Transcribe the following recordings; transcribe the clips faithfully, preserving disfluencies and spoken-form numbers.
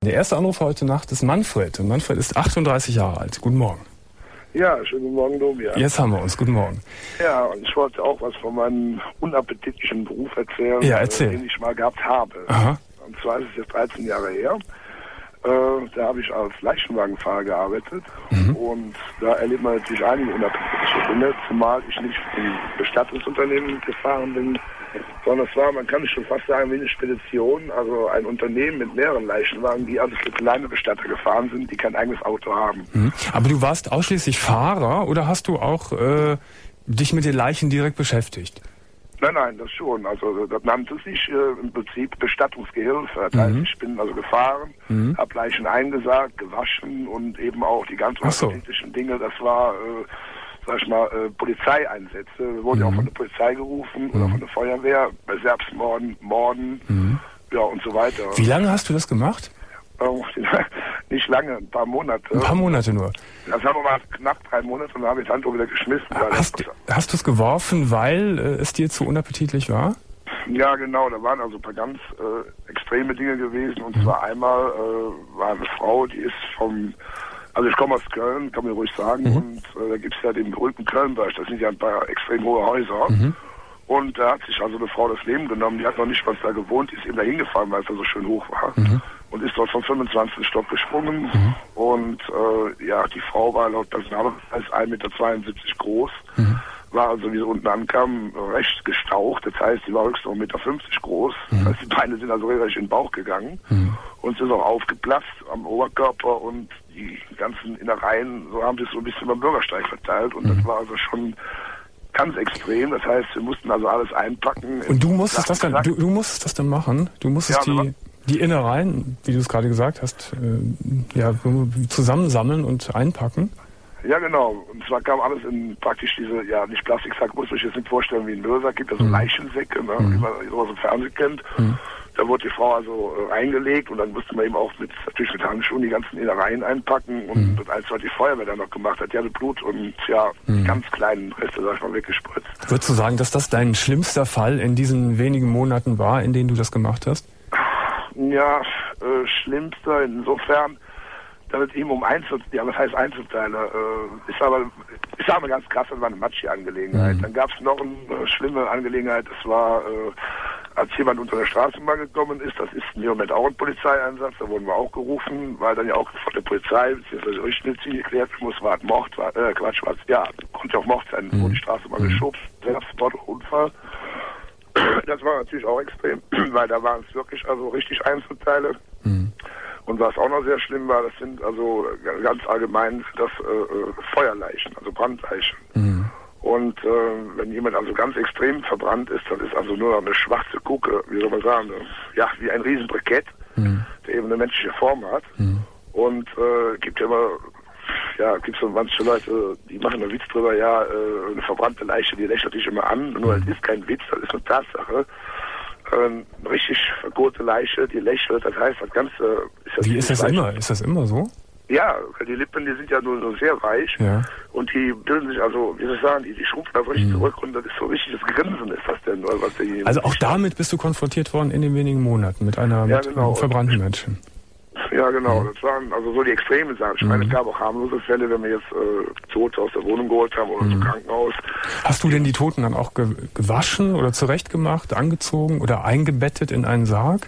Der erste Anruf heute Nacht ist Manfred. Und Manfred ist achtunddreißig Jahre alt. Guten Morgen. Ja, schönen guten Morgen, Domian. Jetzt haben wir uns. Guten Morgen. Ja, und ich wollte auch was von meinem unappetitlichen Beruf erzählen, ja, erzähl. äh, den ich mal gehabt habe. Aha. Und zwar ist es jetzt dreizehn Jahre her. Äh, da habe ich als Leichenwagenfahrer gearbeitet. Mhm. Und da erlebt man natürlich einige unappetitliche Dinge, zumal ich nicht im Bestattungsunternehmen gefahren bin, sondern es war, man kann schon fast sagen, wie eine Spedition, also ein Unternehmen mit mehreren Leichenwagen, die also für kleine Bestatter gefahren sind, die kein eigenes Auto haben. Mhm. Aber du warst ausschließlich Fahrer oder hast du auch äh, dich mit den Leichen direkt beschäftigt? Nein, nein, das schon. Also das nannte sich äh, im Prinzip Bestattungsgehilfe. Das heißt, mhm. ich bin also gefahren, mhm. habe Leichen eingesargt, gewaschen und eben auch die ganz unterschiedlichen Dinge. Das war, äh, sag ich mal, äh, Polizeieinsätze. Wir wurden ja mhm. auch von der Polizei gerufen mhm. oder von der Feuerwehr, bei Selbstmorden, Morden, mhm. ja und so weiter. Wie lange hast du das gemacht? Nicht lange, ein paar Monate. Ein paar Monate nur? Das haben wir mal knapp drei Monate und dann habe ich das Handtuch wieder geschmissen. Hast, hast du es geworfen, weil äh, es dir zu unappetitlich war? Ja, genau. Da waren also ein paar ganz äh, extreme Dinge gewesen. Und mhm. zwar einmal äh, war eine Frau, die ist vom... Also ich komme aus Köln, kann man ruhig sagen. Mhm. Und äh, da gibt es ja den berühmten Kölnberg. Das sind ja ein paar extrem hohe Häuser. Mhm. Und da hat sich also eine Frau das Leben genommen. Die hat noch nicht mal da gewohnt, die ist eben da hingefallen, weil es da so schön hoch war. Mhm. Und ist dort vom fünfundzwanzigsten Stock gesprungen. Mhm. Und äh, ja, die Frau war laut Personalausweis ein Meter zweiundsiebzig groß. Mhm. War also, wie sie unten ankam, recht gestaucht. Das heißt, sie war höchstens noch ein Meter fünfzig groß. Mhm. Das heißt, die Beine sind also richtig in den Bauch gegangen. Mhm. Und sie ist auch aufgeplatzt am Oberkörper und die ganzen Innereien, so haben sich so ein bisschen beim Bürgersteig verteilt. Und mhm. das war also schon ganz extrem. Das heißt, wir mussten also alles einpacken. Und du musstest das dann, du, du musstest das dann machen? Du musstest ja, die... Die Innereien, wie du es gerade gesagt hast, äh, ja, zusammensammeln und einpacken? Ja, genau. Und zwar kam alles in praktisch diese, ja, nicht Plastiksack, muss ich jetzt nicht vorstellen wie ein Müllsack, gibt ja so mhm. Leichensäcke, ne, mhm. wie man sowas im Fernsehen kennt. Mhm. Da wurde die Frau also äh, reingelegt und dann musste man eben auch mit, natürlich mit Handschuhen die ganzen Innereien einpacken und mhm. als was die Feuerwehr dann noch gemacht hat, ja, mit Blut und ja, mhm. ganz kleinen Reste, sag ich mal, weggespritzt. Würdest du sagen, dass das dein schlimmster Fall in diesen wenigen Monaten war, in denen du das gemacht hast? Ja, äh, schlimmster insofern, damit ihm um Einzel, ja, was heißt Einzelteile, äh, ist aber, ich sage mal ganz krass, das war eine Matschi-Angelegenheit. Mhm. Dann gab es noch eine äh, schlimme Angelegenheit, das war, äh, als jemand unter der Straßenbahn gekommen ist, das ist im Moment auch ein Polizeieinsatz, da wurden wir auch gerufen, weil dann ja auch von der Polizei, beziehungsweise Richtmedizin geklärt muss, war ein Mord, war, äh, Quatsch, war, ja, konnte auch Mord sein, mhm. wo die Straßenbahn mhm. geschoben, Selbstmordunfall. Das war natürlich auch extrem, weil da waren es wirklich also richtig Einzelteile. Mhm. Und was auch noch sehr schlimm war, das sind also ganz allgemein das äh, Feuerleichen, also Brandleichen. Mhm. Und äh, wenn jemand also ganz extrem verbrannt ist, dann ist also nur eine schwarze Kuke, wie soll man sagen, ja, wie ein Riesenbrikett, mhm. der eben eine menschliche Form hat. Mhm. Und äh, gibt ja immer, ja, gibt so manche Leute, die machen einen Witz drüber, ja, äh, eine verbrannte Leiche, die lächelt dich immer an, nur es ist kein Witz, das ist eine Tatsache. Ähm, eine richtig verkohlte Leiche, die lächelt, das heißt, das Ganze ist ja... Wie ist das immer? Ist das immer so? Ja, die Lippen, die sind ja nur so sehr weich ja. und die bilden sich also, wie soll ich sagen, die, die schrumpfen da so richtig mhm. zurück und das ist so richtiges Grinsen ist das denn. Was die also auch damit bist du konfrontiert worden in den wenigen Monaten mit einer ja, mit genau. einem verbrannten Menschen? Ja, genau. Das waren also so die extremen Sachen. Ich meine, es gab auch harmlose Fälle, wenn wir jetzt äh, Tote aus der Wohnung geholt haben oder mhm. zum Krankenhaus. Hast du denn die Toten dann auch ge- gewaschen oder zurechtgemacht, angezogen oder eingebettet in einen Sarg?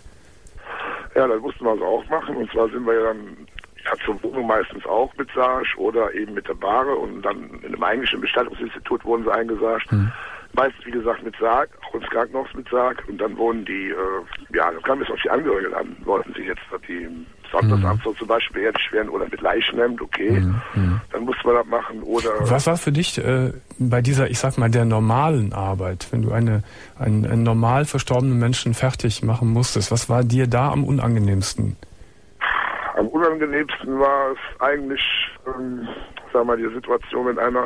Ja, das mussten wir also auch machen. Und zwar sind wir ja dann ja, zur Wohnung meistens auch mit Sarg oder eben mit der Bahre. Und dann in einem eigentlichen Bestattungsinstitut wurden sie eingesargt. Mhm. Meistens, wie gesagt, mit Sarg, auch ins Krankenhaus mit Sarg. Und dann wurden die, äh, ja, das kam bis auf die Angehörigen an, wollten sich jetzt die Sondersamt mhm. zum Beispiel beerdigt werden oder mit Leichenhemd, okay, mhm. dann musste man das machen. Oder was war für dich äh, bei dieser, ich sag mal, der normalen Arbeit, wenn du eine, einen, einen normal verstorbenen Menschen fertig machen musstest, was war dir da am unangenehmsten? Am unangenehmsten war es eigentlich, ähm, sag mal, die Situation, wenn einer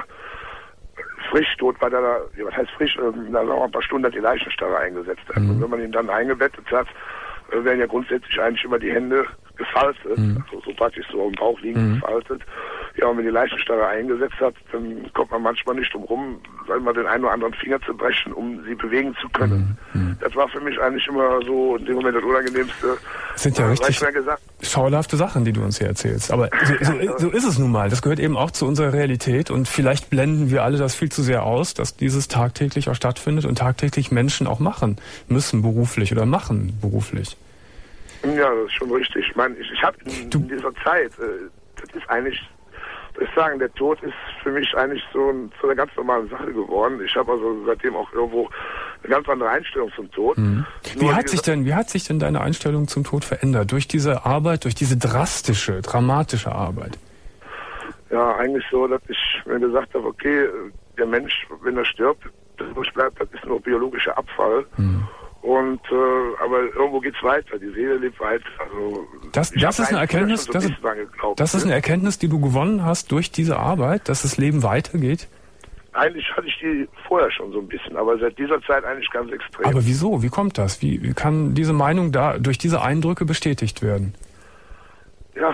frisch tot war, da, was heißt frisch, ähm, da noch ein paar Stunden hat die Leichenstarre eingesetzt hat. Mhm. Und wenn man ihn dann eingebettet hat, äh, werden ja grundsätzlich eigentlich immer die Hände gefaltet, mhm. also so praktisch so im Bauch liegen mhm. gefaltet. Ja, und wenn die Leichenstarre eingesetzt hat, dann kommt man manchmal nicht drum rum, sagen wir mal, den einen oder anderen Finger zu brechen, um sie bewegen zu können. Mhm. Das war für mich eigentlich immer so in dem Moment das Unangenehmste. Das sind ja äh, richtig gesagt, schauderhafte Sachen, die du uns hier erzählst. Aber so, so, so ist es nun mal. Das gehört eben auch zu unserer Realität und vielleicht blenden wir alle das viel zu sehr aus, dass dieses tagtäglich auch stattfindet und tagtäglich Menschen auch machen müssen beruflich oder machen beruflich. Ja, das ist schon richtig. Ich meine, ich, ich habe in, in dieser Zeit, äh, das ist eigentlich, ich sagen, der Tod ist für mich eigentlich so, ein, so eine ganz normale Sache geworden. Ich habe also seitdem auch irgendwo eine ganz andere Einstellung zum Tod. Mhm. Wie hat sich denn, wie hat sich denn deine Einstellung zum Tod verändert? Durch diese Arbeit, durch diese drastische, dramatische Arbeit? Ja, eigentlich so, dass ich mir gesagt habe, okay, der Mensch, wenn er stirbt, das übrig bleibt, das ist nur biologischer Abfall. Mhm. Und äh, aber irgendwo geht's weiter, die Seele lebt weiter. Also das, das ist eine Erkenntnis, so das, ist, geglaubt, das ist eine Erkenntnis, die du gewonnen hast durch diese Arbeit, dass das Leben weitergeht? Eigentlich hatte ich die vorher schon so ein bisschen, aber seit dieser Zeit eigentlich ganz extrem. Aber wieso? Wie kommt das? Wie, wie kann diese Meinung da durch diese Eindrücke bestätigt werden? Ja,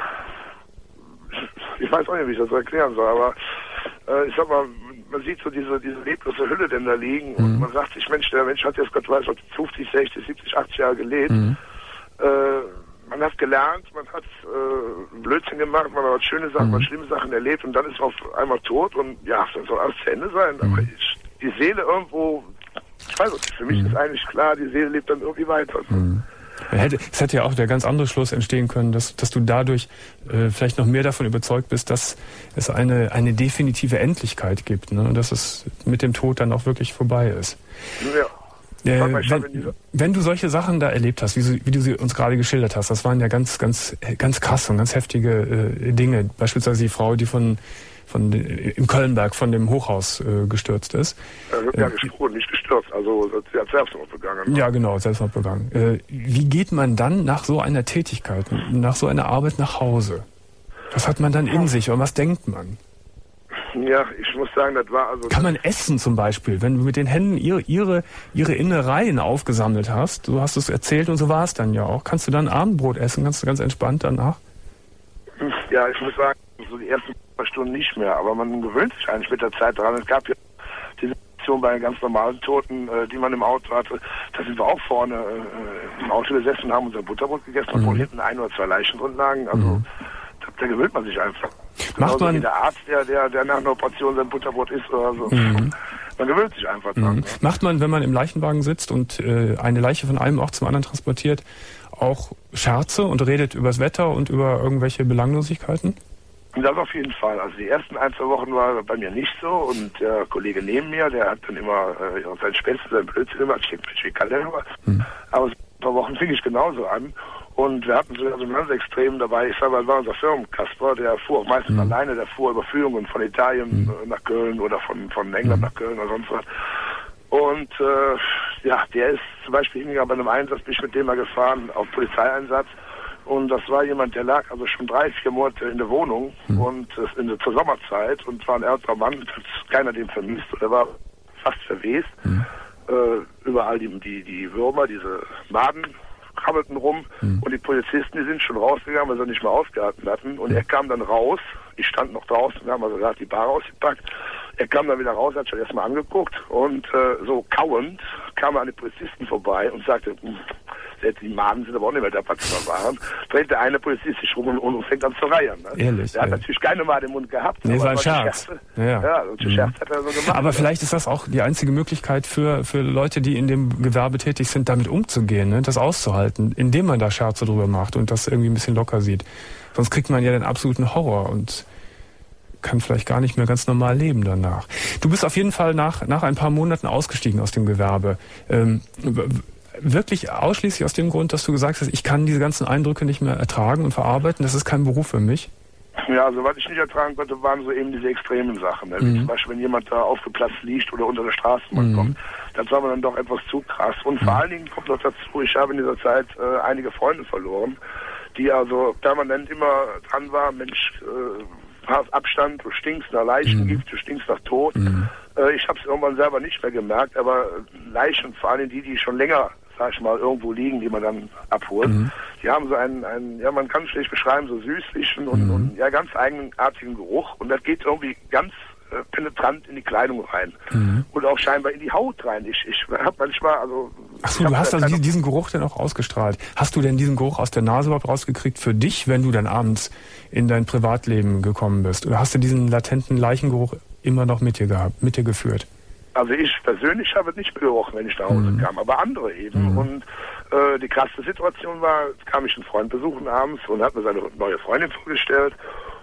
ich weiß auch nicht, wie ich das erklären soll, aber äh, ich sag mal, man sieht so diese, diese leblose Hülle denn da liegen mhm. und man sagt sich, Mensch, der Mensch hat jetzt Gott weiß was, fünfzig, sechzig, siebzig, achtzig Jahre gelebt. Mhm. Äh, man hat gelernt, man hat äh, Blödsinn gemacht, man hat schöne Sachen, mhm. man hat schlimme Sachen erlebt und dann ist man auf einmal tot und ja, dann soll alles zu Ende sein. Mhm. Aber ich, die Seele irgendwo, ich weiß nicht, für mich mhm. ist eigentlich klar, die Seele lebt dann irgendwie weiter. Mhm. Es hätte ja auch der ganz andere Schluss entstehen können, dass, dass du dadurch äh, vielleicht noch mehr davon überzeugt bist, dass es eine, eine definitive Endlichkeit gibt, ne? Und dass es mit dem Tod dann auch wirklich vorbei ist. Ja. Äh, wenn, wenn du solche Sachen da erlebt hast, wie, sie, wie du sie uns gerade geschildert hast, das waren ja ganz, ganz, ganz krass und ganz heftige äh, Dinge. Beispielsweise die Frau, die von von im Kölnberg von dem Hochhaus äh, gestürzt ist. Ja, wird ja gesprungen, nicht gestürzt, also sie hat Selbstmord begangen. Ja, genau, Selbstmord begangen. Äh, wie geht man dann nach so einer Tätigkeit, nach so einer Arbeit nach Hause? Was hat man dann in sich und was denkt man? Ja, ich muss sagen, das war also... Kann man essen zum Beispiel, wenn du mit den Händen ihre, ihre, ihre Innereien aufgesammelt hast, du hast es erzählt und so war es dann ja auch, kannst du dann Abendbrot essen, kannst du ganz entspannt danach? Ja, ich muss sagen, so die ersten paar Stunden nicht mehr, aber man gewöhnt sich eigentlich mit der Zeit daran. Es gab ja die Situation bei ganz normalen Toten, äh, die man im Auto hatte. Da sind wir auch vorne äh, im Auto gesessen und haben unser Butterbrot gegessen, mhm. obwohl hinten ein oder zwei Leichen drin lagen. Also mhm. da, da gewöhnt man sich einfach. Macht man wie der Arzt, der, der, der nach einer Operation sein Butterbrot isst oder so. Mhm. Man gewöhnt sich einfach dran. Mhm. Macht man, wenn man im Leichenwagen sitzt und äh, eine Leiche von einem Ort zum anderen transportiert, auch Scherze und redet übers Wetter und über irgendwelche Belanglosigkeiten? Das auf jeden Fall. Also die ersten ein, zwei Wochen war bei mir nicht so und der Kollege neben mir, der hat dann immer äh, sein Spätzle, sein Blödsinn gemacht. Ich denke, wie kann der immer? Hm. Aber ein paar Wochen fing ich genauso an und wir hatten so also ganz extrem dabei. Ich sag mal, war unser Firmenkasper, der fuhr auch meistens hm. alleine, der fuhr über Führungen von Italien hm. äh, nach Köln oder von, von England hm. nach Köln oder sonst was. Und äh, ja, der ist zum Beispiel hingegangen bei einem Einsatz, bin ich mit dem mal gefahren, auf Polizeieinsatz. Und das war jemand, der lag also schon drei, vier Monate in der Wohnung mhm. und äh, in der, zur Sommerzeit und war ein älterer Mann, hat keiner den vermisst. Der war fast verwest. Mhm. Äh, überall die, die, die Würmer, diese Maden krabbelten rum mhm. und die Polizisten, die sind schon rausgegangen, weil sie nicht mehr ausgehalten hatten. Und mhm. er kam dann raus, ich stand noch draußen, wir haben also gerade die Bar ausgepackt. Er kam dann wieder raus, hat schon erstmal angeguckt und äh, so kauend kam er an die Polizisten vorbei und sagte, die Maden sind aber auch nicht mehr da, was sie waren. Dreht der eine Polizist sich rum und, und fängt an zu reiern. Ne? Ehrlich? Er hat ja. natürlich keine Made im Mund gehabt. Nee, so ein Scherz. Ja, ja so ein Scherz hat er so gemacht. Aber vielleicht ist das auch die einzige Möglichkeit für, für Leute, die in dem Gewerbe tätig sind, damit umzugehen, ne? Das auszuhalten, indem man da Scherze drüber macht und das irgendwie ein bisschen locker sieht. Sonst kriegt man ja den absoluten Horror und kann vielleicht gar nicht mehr ganz normal leben danach. Du bist auf jeden Fall nach, nach ein paar Monaten ausgestiegen aus dem Gewerbe. Ähm, wirklich ausschließlich aus dem Grund, dass du gesagt hast, ich kann diese ganzen Eindrücke nicht mehr ertragen und verarbeiten, das ist kein Beruf für mich? Ja, also was ich nicht ertragen konnte, waren so eben diese extremen Sachen. Ne? Mhm. Zum Beispiel, wenn jemand da aufgeplatzt liegt oder unter der Straßenbahn mhm. kommt, das war mir dann doch etwas zu krass. Und mhm. vor allen Dingen kommt noch dazu, ich habe in dieser Zeit äh, einige Freunde verloren, die also permanent immer dran waren, Mensch, äh, Abstand, du stinkst nach Leichengift, mhm. du stinkst nach Tod. Mhm. Äh, ich habe es irgendwann selber nicht mehr gemerkt, aber Leichen, vor allem die, die schon länger sag ich mal, irgendwo liegen, die man dann abholt. Mhm. Die haben so einen, einen, ja, man kann es schlecht beschreiben, so süßlichen und, mhm. und ja, ganz eigenartigen Geruch. Und das geht irgendwie ganz äh, penetrant in die Kleidung rein. Mhm. Und auch scheinbar in die Haut rein. Ich, ich habe manchmal, also... Ach so, du hast also diesen, diesen Geruch dann auch ausgestrahlt. Hast du denn diesen Geruch aus der Nase überhaupt rausgekriegt für dich, wenn du dann abends in dein Privatleben gekommen bist? Oder hast du diesen latenten Leichengeruch immer noch mit dir gehabt, mit dir geführt? Also ich persönlich habe es nicht gerochen, wenn ich nach Hause mhm. kam, aber andere eben. Mhm. Und äh, die krasse Situation war, es kam mich ein Freund besuchen abends und hat mir seine neue Freundin vorgestellt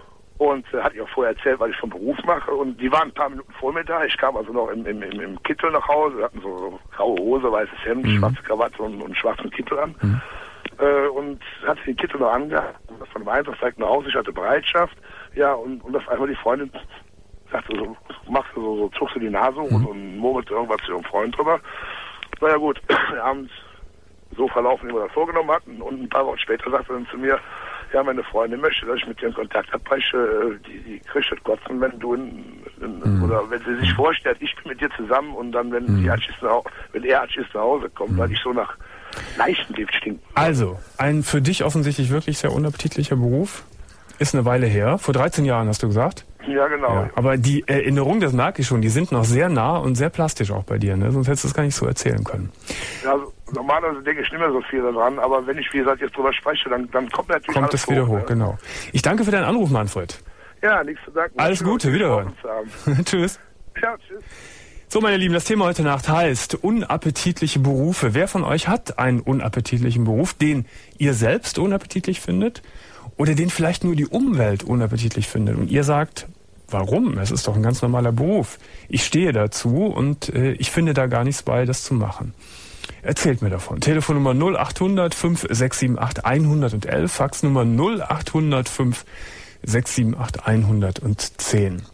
und äh, hat ihr auch vorher erzählt, was ich vom Beruf mache. Und die waren ein paar Minuten vor mir da. Ich kam also noch im, im, im, im Kittel nach Hause, wir hatten so, so graue Hose, weißes Hemd, mhm. schwarze Krawatte und, und einen schwarzen Kittel an. Mhm. Äh, und hatte den Kittel noch angehabt. Von dem Einsatz direkt nach Hause, ich hatte Bereitschaft. Ja, und, und auf einmal die Freundin sagte so, machst du so, so, zuckst du die Nase mhm. und, und murmelte irgendwas zu ihrem Freund drüber. Naja gut, abends so verlaufen, wie wir das vorgenommen hatten. Und ein paar Wochen später sagte er dann zu mir, ja, meine Freundin möchte, dass ich mit dir in Kontakt abbreche. Die, die kriegt das Kotzen, wenn du in, in, mhm. oder wenn sie sich vorstellt, ich bin mit dir zusammen und dann, wenn mhm. die Atschis nach, wenn er Atschis nach Hause kommt, mhm. weil ich so nach Leichengift stinke. Also, ein für dich offensichtlich wirklich sehr unappetitlicher Beruf. Ist eine Weile her. Vor dreizehn Jahren hast du gesagt? Ja, genau. Ja, aber die Erinnerungen, das merke ich schon, die sind noch sehr nah und sehr plastisch auch bei dir, ne? Sonst hättest du es gar nicht so erzählen können. Ja, also, normalerweise denke ich nicht mehr so viel daran, aber wenn ich, wie gesagt, jetzt drüber spreche, dann, dann kommt natürlich kommt alles es wieder hoch, hoch, genau. Ich danke für deinen Anruf, Manfred. Ja, nichts zu danken. Alles Gute, wiederhören. Tschüss. Ja, tschüss. So, meine Lieben, das Thema heute Nacht heißt unappetitliche Berufe. Wer von euch hat einen unappetitlichen Beruf, den ihr selbst unappetitlich findet? Oder den vielleicht nur die Umwelt unappetitlich findet. Und ihr sagt, warum? Es ist doch ein ganz normaler Beruf. Ich stehe dazu und äh, ich finde da gar nichts bei, das zu machen. Erzählt mir davon. Telefonnummer null acht hundert fünf sechs sieben acht hundertelf, Faxnummer null acht hundert fünf sechs sieben acht hundertzehn.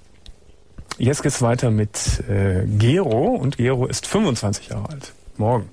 Jetzt geht's weiter mit äh, Gero und Gero ist fünfundzwanzig Jahre alt. Morgen.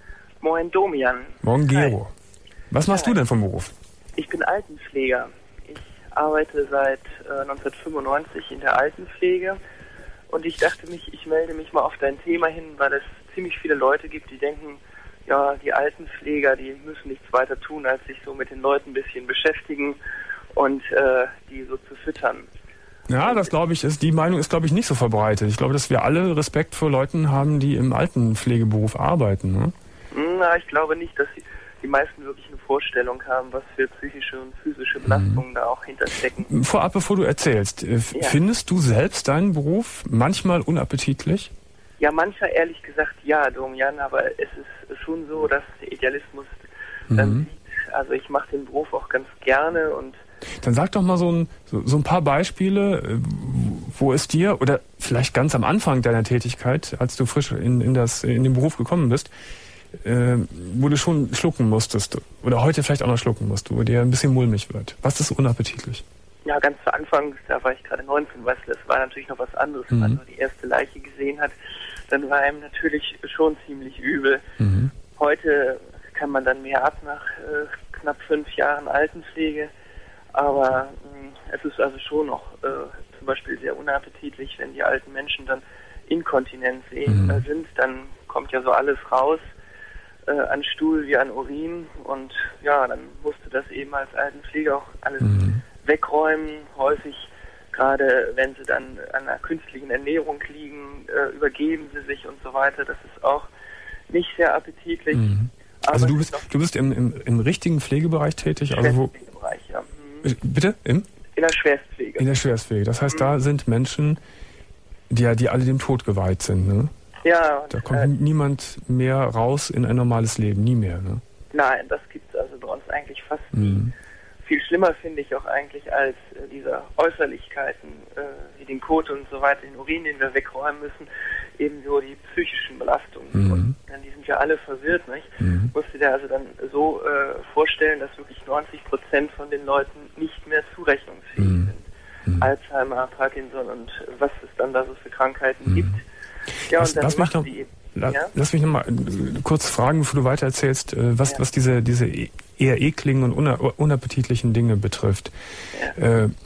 Moin Domian. Morgen Gero. Hi. Was machst Hi. du denn vom Beruf? Ich bin Altenpfleger. Ich arbeite seit äh, neunzehnhundertfünfundneunzig in der Altenpflege und ich dachte mich, ich melde mich mal auf dein Thema hin, weil es ziemlich viele Leute gibt, die denken, ja, die Altenpfleger, die müssen nichts weiter tun, als sich so mit den Leuten ein bisschen beschäftigen und äh, die so zu füttern. Ja, das glaube ich, ist, die Meinung ist, glaube ich, nicht so verbreitet. Ich glaube, dass wir alle Respekt vor Leuten haben, die im Altenpflegeberuf arbeiten. Ne? Na, ich glaube nicht, dass sie die meisten wirklich eine Vorstellung haben, was für psychische und physische Belastungen mhm. da auch hinterstecken. Vorab, bevor du erzählst, äh, ja. findest du selbst deinen Beruf manchmal unappetitlich? Ja, mancher ehrlich gesagt ja, Domian, aber es ist schon so, dass der Idealismus mhm. dann sieht, also ich mache den Beruf auch ganz gerne und dann sag doch mal so ein, so, so ein paar Beispiele, wo es dir, oder vielleicht ganz am Anfang deiner Tätigkeit, als du frisch in, in, das, in den Beruf gekommen bist, Äh, wo du schon schlucken musstest oder heute vielleicht auch noch schlucken musst, wo dir ein bisschen mulmig wird. Was ist unappetitlich? Ja, ganz zu Anfang, da war ich gerade neunzehn, weißt du, das war natürlich noch was anderes. Mhm. Wenn man nur die erste Leiche gesehen hat, dann war einem natürlich schon ziemlich übel. Mhm. Heute kann man dann mehr ab nach äh, knapp fünf Jahren Altenpflege, aber mh, es ist also schon noch äh, zum Beispiel sehr unappetitlich, wenn die alten Menschen dann inkontinent sehen, mhm. äh, sind, dann kommt ja so alles raus, an Stuhl wie an Urin und ja, dann musste das eben als Altenpfleger auch alles mhm. wegräumen. Häufig, gerade wenn sie dann an einer künstlichen Ernährung liegen, äh, übergeben sie sich und so weiter. Das ist auch nicht sehr appetitlich. Mhm. Also du bist, du bist im, im, im richtigen Pflegebereich tätig? Also wo? Pflegebereich, ja. Mhm. Bitte? Im? In der Schwerstpflege. In der Schwerstpflege. Das heißt, mhm. da sind Menschen, die ja, die alle dem Tod geweiht sind, ne? Ja. Da kommt äh, niemand mehr raus in ein normales Leben, nie mehr, ne? Nein, das gibt es also bei uns eigentlich fast nie. Mhm. Viel schlimmer finde ich auch eigentlich als äh, diese Äußerlichkeiten, äh, wie den Kot und so weiter, den Urin, den wir wegräumen müssen, ebenso die psychischen Belastungen. Mhm. Und dann, die sind ja alle verwirrt, nicht? Mhm. Musst du dir also dann so äh, vorstellen, dass wirklich neunzig Prozent von den Leuten nicht mehr zurechnungsfähig mhm. sind. Mhm. Alzheimer, Parkinson und was es dann da so für Krankheiten mhm. gibt. Ja, lass, und dann lass, mich noch, die, la, ja? lass mich noch mal kurz fragen, bevor du weiter erzählst, was, ja. was diese, diese eher ekligen und una, unappetitlichen Dinge betrifft. Ja. Äh,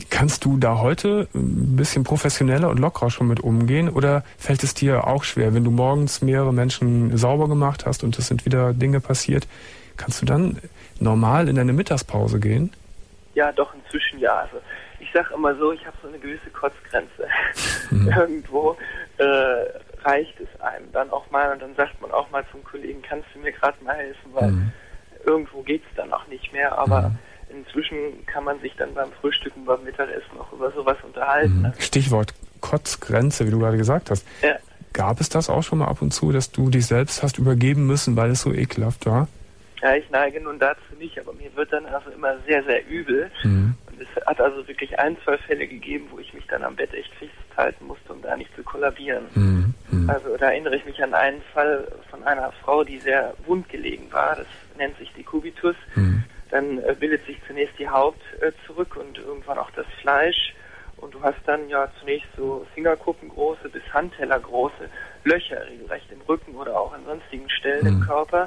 Kannst du da heute ein bisschen professioneller und lockerer schon mit umgehen oder fällt es dir auch schwer, wenn du morgens mehrere Menschen sauber gemacht hast und es sind wieder Dinge passiert, kannst du dann normal in deine Mittagspause gehen? Ja, doch, inzwischen ja. Also ich sage immer so, ich habe so eine gewisse Kotzgrenze. Mhm. Irgendwo äh, reicht es einem dann auch mal und dann sagt man auch mal zum Kollegen, kannst du mir gerade mal helfen, weil mhm. irgendwo geht es dann auch nicht mehr, aber mhm. inzwischen kann man sich dann beim Frühstücken, beim Mittagessen auch über sowas unterhalten. Mhm. Stichwort Kotzgrenze, wie du gerade gesagt hast. Ja. Gab es das auch schon mal ab und zu, dass du dich selbst hast übergeben müssen, weil es so ekelhaft war? Ja, ich neige nun dazu nicht, aber mir wird dann also immer sehr, sehr übel. Mhm. Und es hat also wirklich ein, zwei Fälle gegeben, wo ich mich dann am Bett echt festhalten musste, um da nicht zu kollabieren. Mhm. Mhm. Also da erinnere ich mich an einen Fall von einer Frau, die sehr wund gelegen war. Das nennt sich Dekubitus. Mhm. Dann äh, bildet sich zunächst die Haut äh, zurück und irgendwann auch das Fleisch. Und du hast dann ja zunächst so Fingerkuppengroße bis Handtellergroße Löcher regelrecht im Rücken oder auch an sonstigen Stellen mhm. im Körper.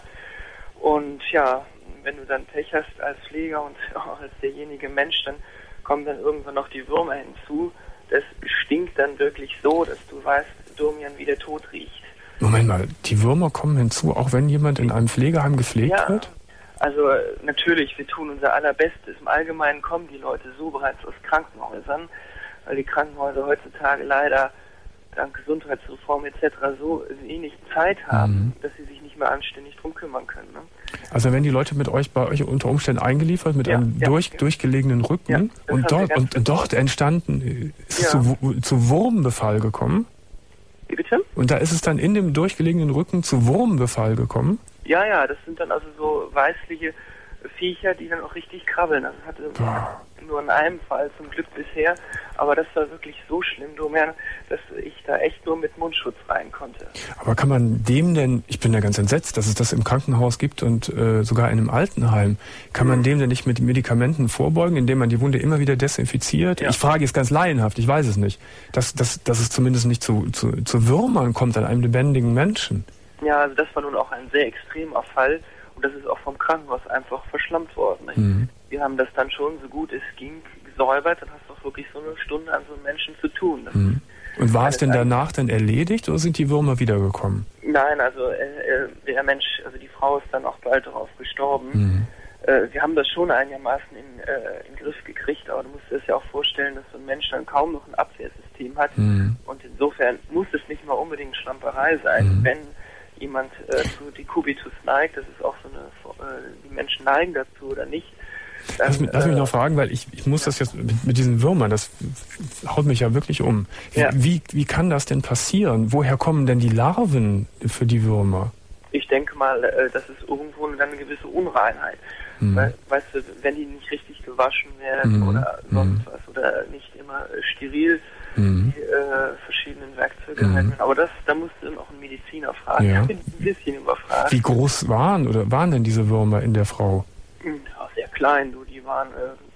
Und ja, wenn du dann Pech hast als Pfleger und auch als derjenige Mensch, dann kommen dann irgendwann noch die Würmer hinzu. Das stinkt dann wirklich so, dass du weißt, Domian, wie der Tod riecht. Moment mal, die Würmer kommen hinzu, auch wenn jemand in einem Pflegeheim gepflegt ja, wird? Also natürlich, wir tun unser Allerbestes. Im Allgemeinen kommen die Leute so bereits aus Krankenhäusern, weil die Krankenhäuser heutzutage leider dank Gesundheitsreform et cetera so wenig Zeit haben, mhm. dass sie sich nicht mehr anständig drum kümmern können. Ne? Also wenn die Leute mit euch bei euch unter Umständen eingeliefert mit ja, einem ja, durch, ja. durchgelegenen Rücken ja, und dort und dort entstanden ist ja. zu, zu Wurmbefall gekommen? Wie bitte? Und da ist es dann in dem durchgelegenen Rücken zu Wurmbefall gekommen? Ja, ja, das sind dann also so weißliche Viecher, die dann auch richtig krabbeln. Das hatte Boah. nur in einem Fall zum Glück bisher, aber das war wirklich so schlimm, Domian, dass ich da echt nur mit Mundschutz rein konnte. Aber kann man dem denn, ich bin ja ganz entsetzt, dass es das im Krankenhaus gibt und äh, sogar in einem Altenheim, kann man mhm. dem denn nicht mit Medikamenten vorbeugen, indem man die Wunde immer wieder desinfiziert? Ja. Ich frage jetzt ganz laienhaft, ich weiß es nicht, dass, dass, dass es zumindest nicht zu, zu, zu Würmern kommt an einem lebendigen Menschen. Ja, also das war nun auch ein sehr extremer Fall und das ist auch vom Krankenhaus einfach verschlammt worden. Mhm. Wir haben das dann schon, so gut es ging, gesäubert, dann hast du auch wirklich so eine Stunde an so einem Menschen zu tun. Mhm. Und war es denn danach dann erledigt oder sind die Würmer wiedergekommen? Nein, also äh, der Mensch, also die Frau ist dann auch bald darauf gestorben. Mhm. Äh, wir haben das schon einigermaßen in, äh, in den Griff gekriegt, aber du musst dir das ja auch vorstellen, dass so ein Mensch dann kaum noch ein Abwehrsystem hat mhm. und insofern muss es nicht mal unbedingt Schlamperei sein, mhm. wenn jemand äh, zu Dekubitus neigt, das ist auch so eine, äh, die Menschen neigen dazu oder nicht. Dann, lass, mich, lass mich äh, noch fragen, weil ich, ich muss das jetzt mit, mit diesen Würmern, das haut mich ja wirklich um. Wie, ja. wie, wie kann das denn passieren? Woher kommen denn die Larven für die Würmer? Ich denke mal, äh, das ist irgendwo dann eine gewisse Unreinheit. Mhm. Weil, weißt du, wenn die nicht richtig gewaschen werden mhm. oder sonst mhm. was oder nicht immer äh, steril mhm. die äh, verschiedenen Werkzeuge mhm. halten. Aber das, da musst du dann auch einen Mediziner fragen. Ja. Ich bin ein bisschen überfragt. Wie groß waren oder waren denn diese Würmer in der Frau? Ja, sehr klein, du, die waren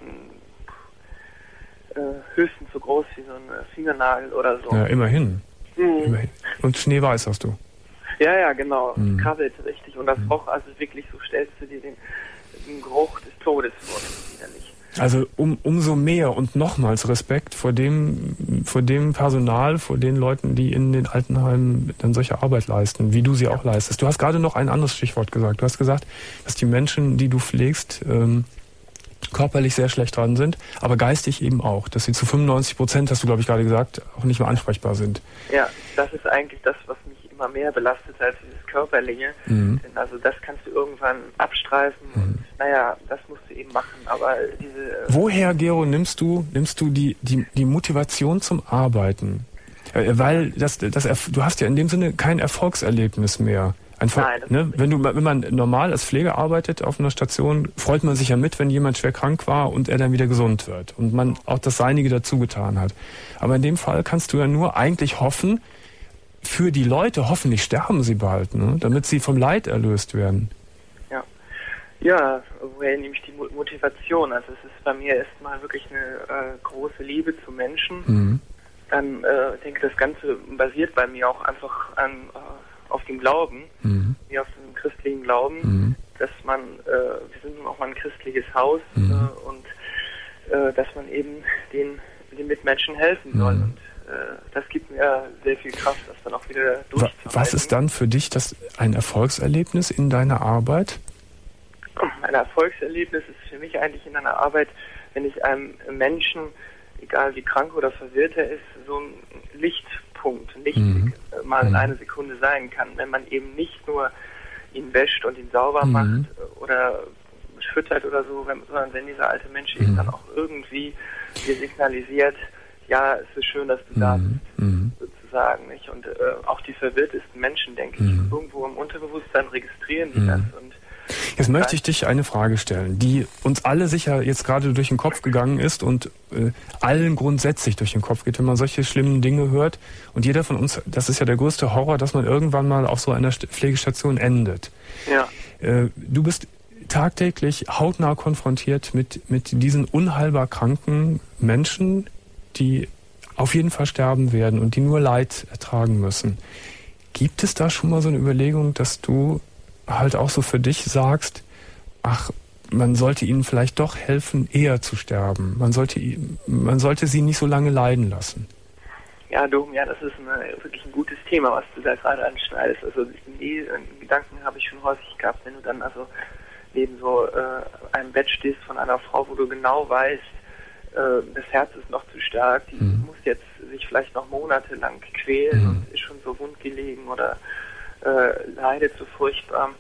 äh, äh, höchstens so groß wie so ein Fingernagel oder so. Ja, immerhin. Mhm. immerhin. Und schneeweiß hast du? Ja, ja, genau. Mhm. Krabbelte richtig. Und das mhm. roch also wirklich, so stellst du dir den, den Geruch des Todes vor. Das ist widerlich. Also um, umso mehr und nochmals Respekt vor dem, vor dem Personal, vor den Leuten, die in den Altenheimen dann solche Arbeit leisten, wie du sie auch leistest. Du hast gerade noch ein anderes Stichwort gesagt. Du hast gesagt, dass die Menschen, die du pflegst, ähm, körperlich sehr schlecht dran sind, aber geistig eben auch. Dass sie zu fünfundneunzig Prozent, hast du glaube ich gerade gesagt, auch nicht mehr ansprechbar sind. Ja, das ist eigentlich das, was mich immer mehr belastet als dieses Körperliche. Mhm. Denn also das kannst du irgendwann abstreifen mhm. und naja, das musst du eben machen. Aber diese... Woher, Gero, nimmst du, nimmst du die, die, die Motivation zum Arbeiten? Weil das, das, du hast ja in dem Sinne kein Erfolgserlebnis mehr. Einfach, Nein, ne, wenn du, wenn man normal als Pfleger arbeitet auf einer Station, freut man sich ja mit, wenn jemand schwer krank war und er dann wieder gesund wird und man auch das Seinige dazu getan hat. Aber in dem Fall kannst du ja nur eigentlich hoffen, für die Leute, hoffentlich sterben sie bald, ne, damit sie vom Leid erlöst werden. Ja, ja, woher nehme ich die Motivation? Also es ist bei mir erstmal wirklich eine äh, große Liebe zu Menschen. Mhm. Dann, äh, ich denke, das Ganze basiert bei mir auch einfach an äh, auf dem Glauben, mhm. wie auf dem christlichen Glauben, mhm. dass man, äh, wir sind nun auch mal ein christliches Haus mhm. äh, und äh, dass man eben den, den Mitmenschen helfen soll. Mhm. Und äh, das gibt mir sehr viel Kraft, das dann auch wieder durchzuhalten. Was ist dann für dich das ein Erfolgserlebnis in deiner Arbeit? Ein Erfolgserlebnis ist für mich eigentlich in einer Arbeit, wenn ich einem Menschen, egal wie krank oder verwirrt er ist, so ein Lichtpunkt, ein Licht mhm. mal in einer Sekunde sein kann. Wenn man eben nicht nur ihn wäscht und ihn sauber mhm. macht oder füttert oder so, wenn, sondern wenn dieser alte Mensch mhm. eben dann auch irgendwie dir signalisiert, ja, es ist schön, dass du mhm. da bist, mhm. sozusagen. Nicht? Und äh, auch die verwirrtesten Menschen, denke mhm. ich, irgendwo im Unterbewusstsein registrieren die mhm. das. Und jetzt möchte ich dich eine Frage stellen, die uns alle sicher jetzt gerade durch den Kopf gegangen ist und äh, allen grundsätzlich durch den Kopf geht, wenn man solche schlimmen Dinge hört. Und jeder von uns, das ist ja der größte Horror, dass man irgendwann mal auf so einer Pflegestation endet. Ja. Äh, du bist tagtäglich hautnah konfrontiert mit, mit diesen unheilbar kranken Menschen, die auf jeden Fall sterben werden und die nur Leid ertragen müssen. Gibt es da schon mal so eine Überlegung, dass du halt auch so für dich sagst, ach, man sollte ihnen vielleicht doch helfen, eher zu sterben. Man sollte, man sollte sie nicht so lange leiden lassen. Ja, Dom, ja, das ist eine, wirklich ein gutes Thema, was du da gerade anschneidest. Also die Gedanken habe ich schon häufig gehabt, wenn du dann also neben so äh, einem Bett stehst von einer Frau, wo du genau weißt, äh, das Herz ist noch zu stark, die mhm. muss jetzt sich vielleicht noch monatelang quälen mhm. und ist schon so wundgelegen oder Äh, leidet so furchtbar.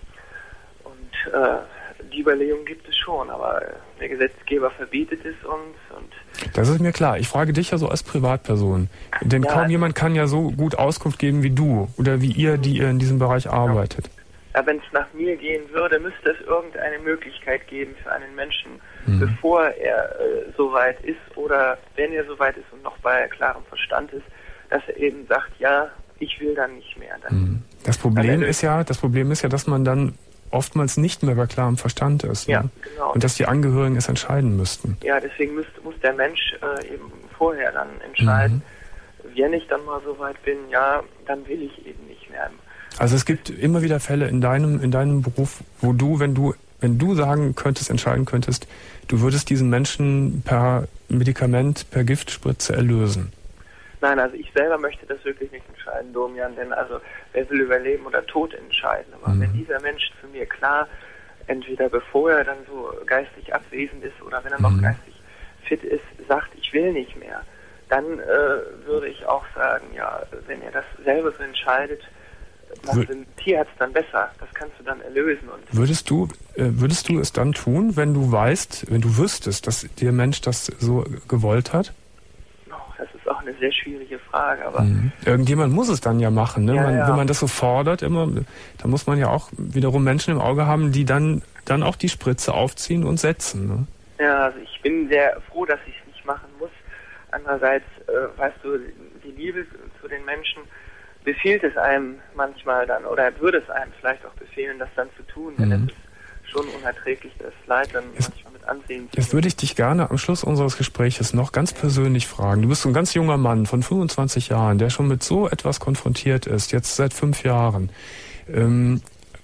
Und äh, die Überlegung gibt es schon, aber der Gesetzgeber verbietet es uns. Und das ist mir klar. Ich frage dich ja so als Privatperson. Denn ja, kaum jemand kann ja so gut Auskunft geben wie du oder wie ihr, die ihr in diesem Bereich arbeitet. Ja, wenn es nach mir gehen würde, müsste es irgendeine Möglichkeit geben für einen Menschen, mhm. bevor er äh, so weit ist oder wenn er so weit ist und noch bei klarem Verstand ist, dass er eben sagt, ja, ich will dann nicht mehr. Dann mhm. Das Problem ist ja, das Problem ist ja, dass man dann oftmals nicht mehr bei klarem Verstand ist. Ja, ne? genau. Und dass die Angehörigen es entscheiden müssten. Ja, deswegen müsst, muss der Mensch äh, eben vorher dann entscheiden, mhm. wenn ich dann mal so weit bin, ja, dann will ich eben nicht mehr. Also es gibt immer wieder Fälle in deinem, in deinem Beruf, wo du, wenn du, wenn du sagen könntest, entscheiden könntest, du würdest diesen Menschen per Medikament, per Giftspritze erlösen. Nein, also ich selber möchte das wirklich nicht entscheiden, Domian, denn also wer will über Leben oder Tod entscheiden? Aber mhm. wenn dieser Mensch zu mir klar, entweder bevor er dann so geistig abwesend ist oder wenn er noch mhm. geistig fit ist, sagt, ich will nicht mehr, dann äh, würde ich auch sagen, ja, wenn er das selber so entscheidet, macht den Tierarzt dann besser. Das kannst du dann erlösen. Und würdest du, äh, würdest du es dann tun, wenn du weißt, wenn du wüsstest, dass der Mensch das so gewollt hat? Das ist auch eine sehr schwierige Frage, aber mhm. irgendjemand muss es dann ja machen, ne? Ja, man, ja. Wenn man das so fordert, immer, da muss man ja auch wiederum Menschen im Auge haben, die dann, dann auch die Spritze aufziehen und setzen. Ne? Ja, also ich bin sehr froh, dass ich es nicht machen muss. Andererseits, äh, weißt du, die Liebe zu den Menschen befiehlt es einem manchmal dann, oder würde es einem vielleicht auch befehlen, das dann zu tun, denn mhm. es ist schon unerträglich, das Leid dann jetzt, manchmal mit ansehen zu. Jetzt würde ich dich gerne am Schluss unseres Gespräches noch ganz persönlich fragen. Du bist so ein ganz junger Mann von fünfundzwanzig Jahren, der schon mit so etwas konfrontiert ist, jetzt seit fünf Jahren. Ähm,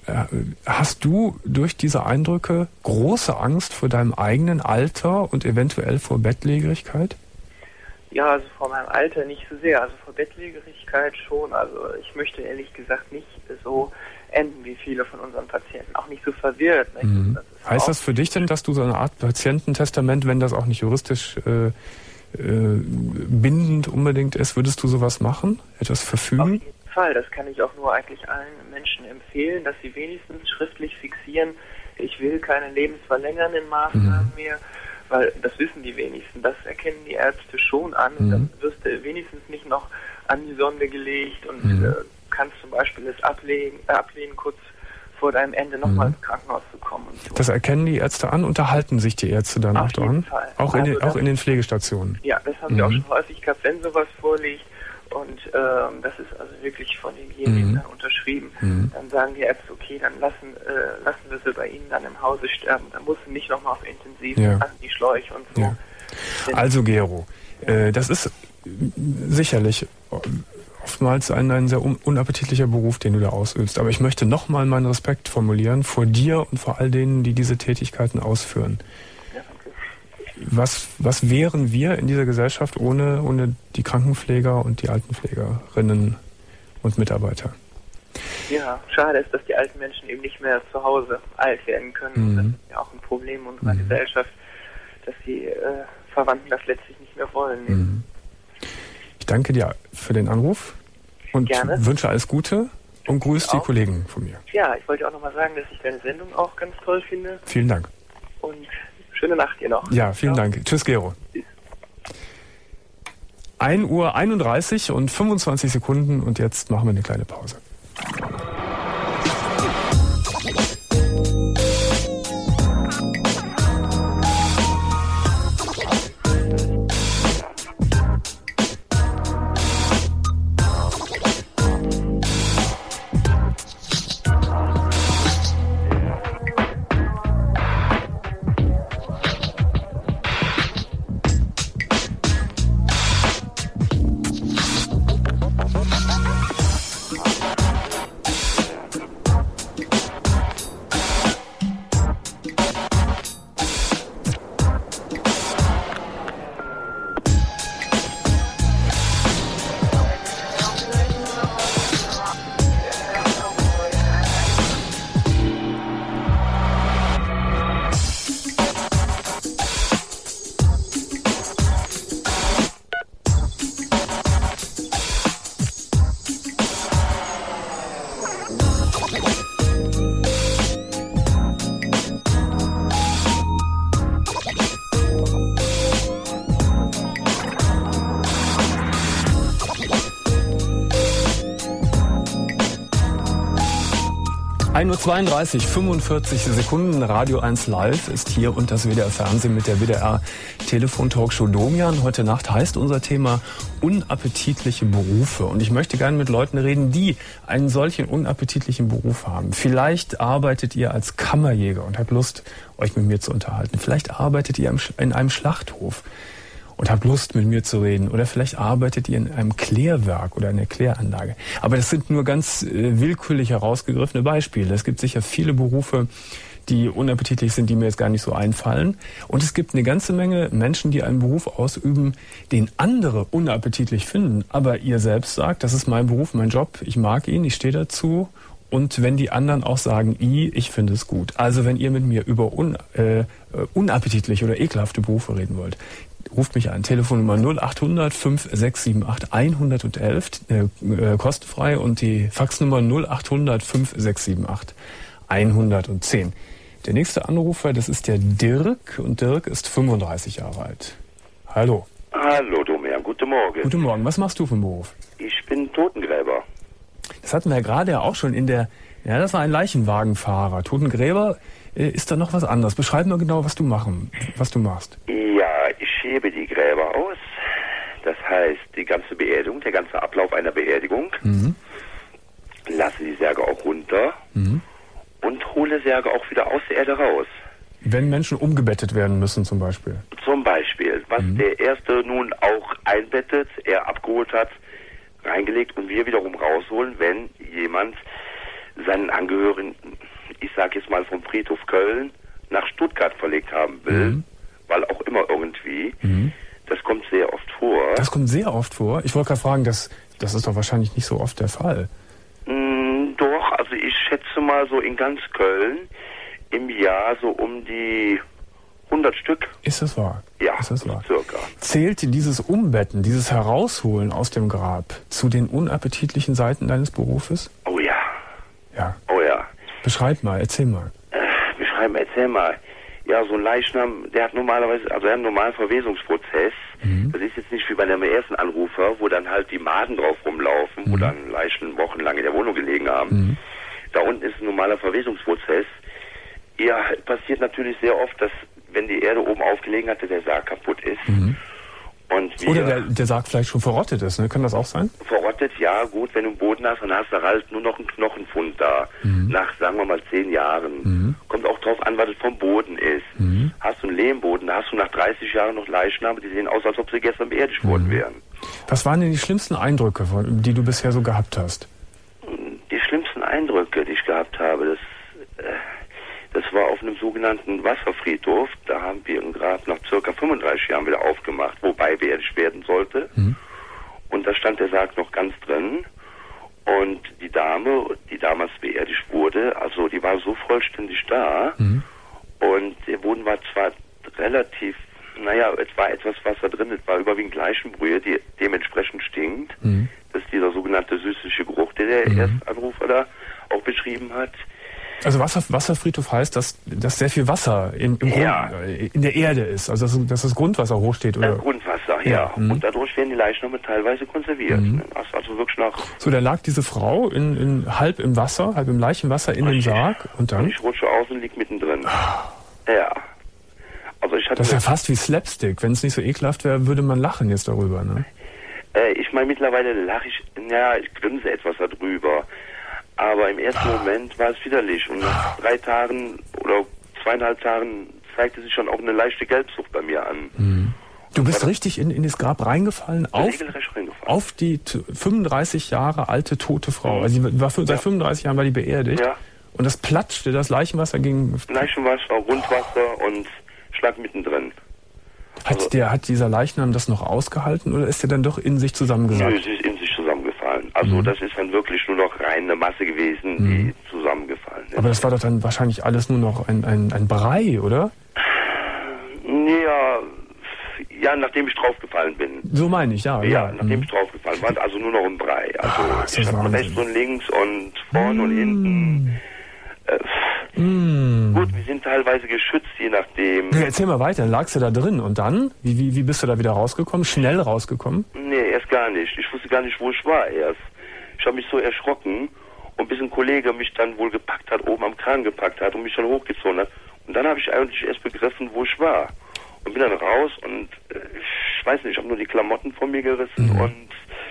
hast du durch diese Eindrücke große Angst vor deinem eigenen Alter und eventuell vor Bettlägerigkeit? Ja, also vor meinem Alter nicht so sehr. Also vor Bettlägerigkeit schon. Also ich möchte ehrlich gesagt nicht so enden wie viele von unseren Patienten. Auch nicht so verwirrt. Nicht? Mhm. Das heißt das für dich denn, dass du so eine Art Patiententestament, wenn das auch nicht juristisch äh, äh, bindend unbedingt ist, würdest du sowas machen? Etwas verfügen? Auf jeden Fall. Das kann ich auch nur eigentlich allen Menschen empfehlen, dass sie wenigstens schriftlich fixieren, ich will keine lebensverlängernden Maßnahmen mhm. mehr. Weil das wissen die wenigsten, das erkennen die Ärzte schon an. Mhm. Dann wirst du wenigstens nicht noch an die Sonde gelegt und mhm. äh, kannst zum Beispiel es ablegen, äh, ablehnen, kurz vor deinem Ende nochmal mhm. ins Krankenhaus zu kommen. Und so. Das erkennen die Ärzte an, unterhalten sich die Ärzte dann auch dran? Fall. Auch, in also den, auch in den Pflegestationen? Ja, das haben mhm. wir auch schon häufig gehabt, wenn sowas vorliegt. Und ähm, das ist also wirklich von denjenigen mhm. dann unterschrieben. Mhm. Dann sagen die Ärzte, okay, dann lassen, äh, lassen wir sie bei Ihnen dann im Hause sterben. Dann muss sie nicht nochmal auf Intensiv ja. an die Schläuche und so. Ja. Also Gero, äh, das ist sicherlich oftmals ein, ein sehr un- unappetitlicher Beruf, den du da ausübst. Aber ich möchte nochmal meinen Respekt formulieren vor dir und vor all denen, die diese Tätigkeiten ausführen. Ja, danke. was, was wären wir in dieser Gesellschaft ohne, ohne die Krankenpfleger und die Altenpflegerinnen und Mitarbeiter? Ja, schade ist, dass die alten Menschen eben nicht mehr zu Hause alt werden können. Mhm. Das ist ja auch ein Problem unserer mhm. Gesellschaft, dass die äh, Verwandten das letztlich nicht mehr wollen. Mhm. Ich danke dir für den Anruf und Gerne. wünsche alles Gute und grüße die Kollegen von mir. Ja, ich wollte auch nochmal sagen, dass ich deine Sendung auch ganz toll finde. Vielen Dank. Und schöne Nacht dir noch. Ja, vielen Ciao. Dank. Tschüss, Gero. Tschüss. ein Uhr einunddreißig und fünfundzwanzig Sekunden und jetzt machen wir eine kleine Pause. ein Uhr zweiunddreißig, fünfundvierzig Sekunden, Radio eins Live ist hier und das W D R Fernsehen mit der W D R Telefon-Talkshow Domian. Heute Nacht heißt unser Thema unappetitliche Berufe. Und ich möchte gerne mit Leuten reden, die einen solchen unappetitlichen Beruf haben. Vielleicht arbeitet ihr als Kammerjäger und habt Lust, euch mit mir zu unterhalten. Vielleicht arbeitet ihr in einem Schlachthof und habt Lust, mit mir zu reden. Oder vielleicht arbeitet ihr in einem Klärwerk oder einer Kläranlage. Aber das sind nur ganz äh, willkürlich herausgegriffene Beispiele. Es gibt sicher viele Berufe, die unappetitlich sind, die mir jetzt gar nicht so einfallen. Und es gibt eine ganze Menge Menschen, die einen Beruf ausüben, den andere unappetitlich finden. Aber ihr selbst sagt, das ist mein Beruf, mein Job, ich mag ihn, ich stehe dazu. Und wenn die anderen auch sagen, I, ich finde es gut. Also wenn ihr mit mir über un, äh, unappetitliche oder ekelhafte Berufe reden wollt, ruft mich an. Telefonnummer null achthundert, fünf sechs sieben acht, hundertelf, äh, äh, kostenfrei, und die Faxnummer null achthundert, fünf sechs sieben acht, hundertzehn. Der nächste Anrufer, das ist der Dirk, und Dirk ist fünfunddreißig Jahre alt. Hallo. Hallo, Domian, guten Morgen. Guten Morgen. Was machst du für einen Beruf? Ich bin Totengräber. Das hatten wir ja gerade ja auch schon in der, ja, das war ein Leichenwagenfahrer. Totengräber, äh, ist da noch was anderes? Beschreib mal genau, was du machen, was du machst. Ja, ich hebe die Gräber aus. Das heißt, die ganze Beerdigung, der ganze Ablauf einer Beerdigung. Mhm. Lasse die Särge auch runter. Mhm. Und hole Särge auch wieder aus der Erde raus. Wenn Menschen umgebettet werden müssen zum Beispiel? Zum Beispiel. Was mhm. der Erste nun auch einbettet, er abgeholt hat, reingelegt und wir wiederum rausholen, wenn jemand seinen Angehörigen, ich sage jetzt mal vom Friedhof Köln, nach Stuttgart verlegt haben will, mhm. weil auch immer irgendwie. Mhm. Das kommt sehr oft vor. Das kommt sehr oft vor? Ich wollte gerade fragen, das, das ist doch wahrscheinlich nicht so oft der Fall. Mm, doch, also ich schätze mal so in ganz Köln im Jahr so um die hundert Stück. Ist das wahr? Ja, ist das wahr? Circa. Zählt dieses Umbetten, dieses Herausholen aus dem Grab zu den unappetitlichen Seiten deines Berufes? Oh ja. Ja. Oh ja. Beschreib mal, erzähl mal. Äh, beschreib mal, erzähl mal. Ja, so ein Leichnam, der hat normalerweise, also er hat einen normalen Verwesungsprozess. Mhm. Das ist jetzt nicht wie bei dem ersten Anrufer, wo dann halt die Maden drauf rumlaufen, mhm. wo dann Leichen wochenlang in der Wohnung gelegen haben. Mhm. Da unten ist ein normaler Verwesungsprozess. Ja, passiert natürlich sehr oft, dass wenn die Erde oben aufgelegen hatte, der Sarg kaputt ist. Mhm. Und wir, Oder der, der Sarg vielleicht schon verrottet ist, ne? Kann das auch sein? Verrottet, ja, gut. Wenn du einen Boden hast, dann hast du halt nur noch einen Knochenfund da. Mhm. Nach, sagen wir mal, zehn Jahren. Mhm. Kommt auch drauf an, was es vom Boden ist. Mhm. Hast du einen Lehmboden, da hast du nach dreißig Jahren noch Leichname, die sehen aus, als ob sie gestern beerdigt mhm. worden wären. Was waren denn die schlimmsten Eindrücke, die du bisher so gehabt hast? Die schlimmsten Eindrücke, die ich gehabt habe, das, äh, das war auf einem sogenannten Wasserfriedhof. Da haben wir ein Grab nach circa fünfunddreißig Jahren wieder aufgemacht, wobei beerdigt werden sollte. Mhm. Und da stand der Sarg noch ganz drin. Und die Dame, die damals beerdigt wurde, also die war so vollständig da. Mhm. Und der Boden war zwar relativ, naja, es war etwas Wasser drin, es war überwiegend Leichenbrühe, die dementsprechend stinkt. Mhm. Das ist dieser sogenannte süßliche Geruch, den der mhm. Erstanrufer da auch beschrieben hat. Also Wasser, Wasserfriedhof heißt, dass, dass sehr viel Wasser in, im ja. Grund, in der Erde ist, also dass, dass das Grundwasser hochsteht, oder? Äh, Grundwasser, ja. ja. Mhm. Und dadurch werden die Leichname teilweise konserviert. Mhm. Also, also wirklich nach... So, da lag diese Frau in, in, halb im Wasser, halb im Leichenwasser in Richtig. dem Sarg und dann... Und ich rutsche aus und lieg mittendrin. Oh. Ja. Also ich hatte das ist ja fast wie Slapstick. Wenn es nicht so ekelhaft wäre, würde man lachen jetzt darüber, ne? Äh, ich meine, mittlerweile lache ich, ja, ich grinse etwas darüber. Aber im ersten oh. Moment war es widerlich. Und nach drei Tagen oder zweieinhalb Tagen zeigte sich schon auch eine leichte Gelbsucht bei mir an. Mhm. Du bist das richtig in, in das Grab reingefallen, auf, reingefallen. auf die fünfunddreißig Jahre alte tote Frau. Also die war seit ja. fünfunddreißig Jahren war die beerdigt. Ja. Und das platschte, das Leichenwasser ging... Leichenwasser, Grundwasser und schlag mittendrin. Hat, also, der, hat dieser Leichnam das noch ausgehalten oder ist der dann doch in sich zusammengesackt? Nö, sie ist in sich zusammengefallen. Also mhm. das ist dann wirklich nur noch reine Masse gewesen, mhm. die zusammengefallen ist. Aber das war doch dann wahrscheinlich alles nur noch ein, ein, ein Brei, oder? Ja, ja, nachdem ich draufgefallen bin. So meine ich, ja. Ja, ja. nachdem mhm. ich draufgefallen war, also nur noch ein Brei. Also oh, ich habe rechts und links und vorne mhm. und hinten... Äh, mm. Gut, wir sind teilweise geschützt, je nachdem. Ja, erzähl mal weiter, dann lagst du da drin und dann? Wie, wie, wie bist du da wieder rausgekommen? Schnell rausgekommen? Nee, erst gar nicht. Ich wusste gar nicht, wo ich war erst. Ich habe mich so erschrocken und bis ein Kollege mich dann wohl gepackt hat, oben am Kran gepackt hat und mich dann hochgezogen hat. Und dann habe ich eigentlich erst begriffen, wo ich war. Und bin dann raus und äh, ich weiß nicht, ich habe nur die Klamotten von mir gerissen mhm. und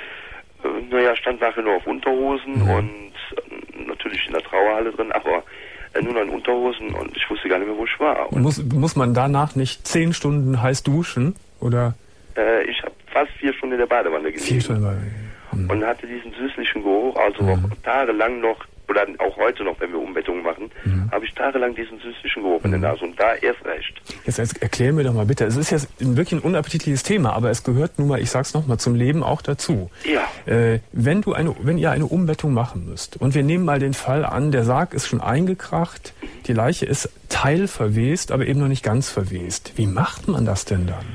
äh, naja, stand nachher nur auf Unterhosen mhm. und äh, natürlich in der Trauerhalle drin, aber äh, nur noch in Unterhosen und ich wusste gar nicht mehr, wo ich war. Und muss, muss man danach nicht zehn Stunden heiß duschen? Oder? Äh, ich habe fast vier Stunden in der Badewanne gelegen. Vier Stunden mhm. Und hatte diesen süßlichen Geruch, also mhm. auch tagelang noch, oder auch heute noch, wenn wir Umbettungen machen, mhm. habe ich tagelang diesen süßlichen Geruch mhm. in der Nase und da erst recht. Jetzt, jetzt erklär mir doch mal bitte, es ist jetzt wirklich ein unappetitliches Thema, aber es gehört nun mal, ich sag's nochmal, zum Leben auch dazu. Ja. Äh, wenn du eine, wenn ihr eine Umbettung machen müsst und wir nehmen mal den Fall an, der Sarg ist schon eingekracht, die Leiche ist teilverwest, aber eben noch nicht ganz verwest. Wie macht man das denn dann?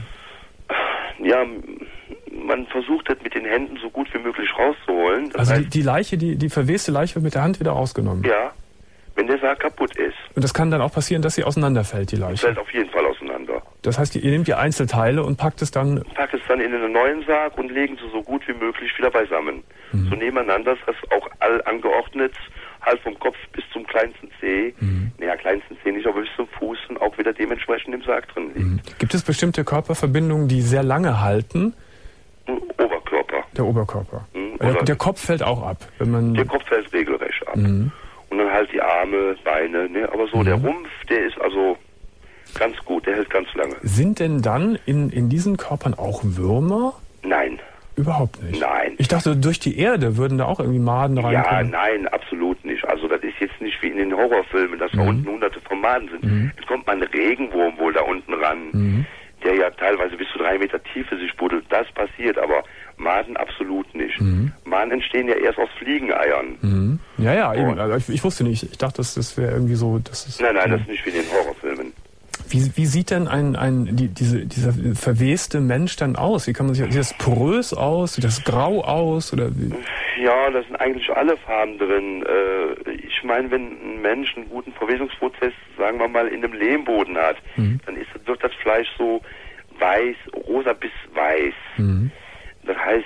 Ja, man versucht das mit den Händen so gut wie möglich rauszuholen. Das also heißt, die, die Leiche, die, die verweste Leiche wird mit der Hand wieder rausgenommen? Ja, wenn der Sarg kaputt ist. Und das kann dann auch passieren, dass sie auseinanderfällt, die Leiche? Die fällt auf jeden Fall auseinander. Das heißt, ihr nehmt die Einzelteile und packt es dann... Packt es dann in einen neuen Sarg und legen sie so gut wie möglich wieder beisammen. Mhm. So nebeneinander, das ist auch all angeordnet, halt vom Kopf bis zum kleinsten Zeh. Mhm. Naja, kleinsten Zeh nicht, aber bis zum Fuß und auch wieder dementsprechend im Sarg drin liegt. Mhm. Gibt es bestimmte Körperverbindungen, die sehr lange halten? Oberkörper. Der Oberkörper. Mhm. Der, der Kopf fällt auch ab. Wenn man der Kopf fällt regelrecht ab. Mhm. Und dann halt die Arme, Beine, ne? Aber so mhm. der Rumpf, der ist also ganz gut, der hält ganz lange. Sind denn dann in, in diesen Körpern auch Würmer? Nein. Überhaupt nicht? Nein. Ich dachte, durch die Erde würden da auch irgendwie Maden reinkommen. Ja, nein, absolut nicht. Also das ist jetzt nicht wie in den Horrorfilmen, dass mhm. da unten hunderte von Maden sind. Mhm. Jetzt kommt mal ein Regenwurm wohl da unten ran. Mhm. Der ja teilweise bis zu drei Meter Tiefe sich buddelt. Das passiert, aber Maden absolut nicht. Mhm. Maden entstehen ja erst aus Fliegeneiern. Mhm. Ja, ja, eben. Also ich, ich wusste nicht. Ich dachte, das, das wäre irgendwie so... Das ist, nein, nein, ja. das ist nicht wie in den Horrorfilmen. Wie, wie sieht denn ein, ein die, diese, dieser verweste Mensch dann aus? Wie kann man sich... Sieht das porös aus? Sieht das grau aus? Oder wie? Ja, da sind eigentlich alle Farben drin. Ich meine, wenn ein Mensch einen guten Verwesungsprozess, sagen wir mal, in einem Lehmboden hat, mhm. dann ist, wird das Fleisch so weiß, rosa bis weiß. Mhm. Das heißt,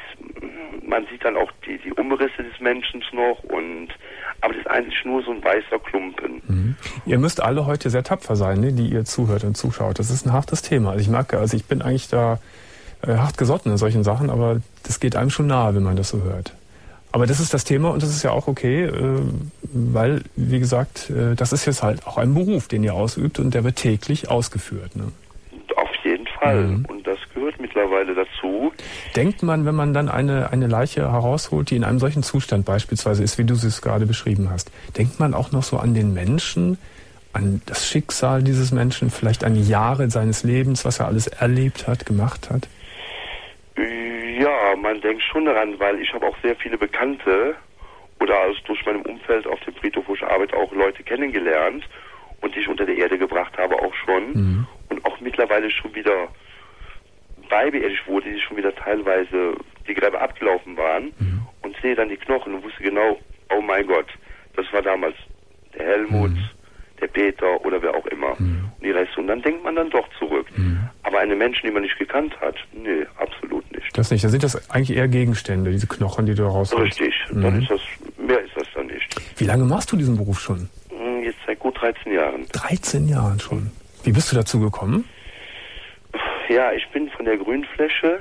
man sieht dann auch die, die Umrisse des Menschen noch, und aber das ist eigentlich nur so ein weißer Klumpen. Mhm. Ihr müsst alle heute sehr tapfer sein, ne, die ihr zuhört und zuschaut. Das ist ein hartes Thema. Also ich merke, also ich bin eigentlich da äh, hart gesotten in solchen Sachen, aber das geht einem schon nahe, wenn man das so hört. Aber das ist das Thema und das ist ja auch okay, äh, weil, wie gesagt, äh, das ist jetzt halt auch ein Beruf, den ihr ausübt und der wird täglich ausgeführt. Ne? Auf jeden Fall. Mhm. Und das gehört mittlerweile dazu. Denkt man, wenn man dann eine, eine Leiche herausholt, die in einem solchen Zustand beispielsweise ist, wie du es gerade beschrieben hast, denkt man auch noch so an den Menschen an das Schicksal dieses Menschen, vielleicht an die Jahre seines Lebens, was er alles erlebt hat, gemacht hat? Ja, man denkt schon daran, weil ich habe auch sehr viele Bekannte oder also durch meinem Umfeld auf dem Friedhof, wo ich arbeite, auch Leute kennengelernt und die ich unter der Erde gebracht habe auch schon mhm. und auch mittlerweile schon wieder beibeerdigt wurde, die schon wieder teilweise die Gräber abgelaufen waren mhm. und sehe dann die Knochen und wusste genau, oh mein Gott, das war damals der Helmut, mhm. der Peter oder wer auch immer. Mhm. Und die Reste. Und dann denkt man dann doch zurück. Mhm. Aber eine Menschen, die man nicht gekannt hat, nee, absolut nicht. Das nicht. Da sind das eigentlich eher Gegenstände, diese Knochen, die du rausholst. Richtig. Mhm. Dann ist das, mehr ist das dann nicht. Wie lange machst du diesen Beruf schon? Jetzt seit gut dreizehn Jahren. dreizehn Jahren schon. Wie bist du dazu gekommen? Ja, ich bin von der Grünfläche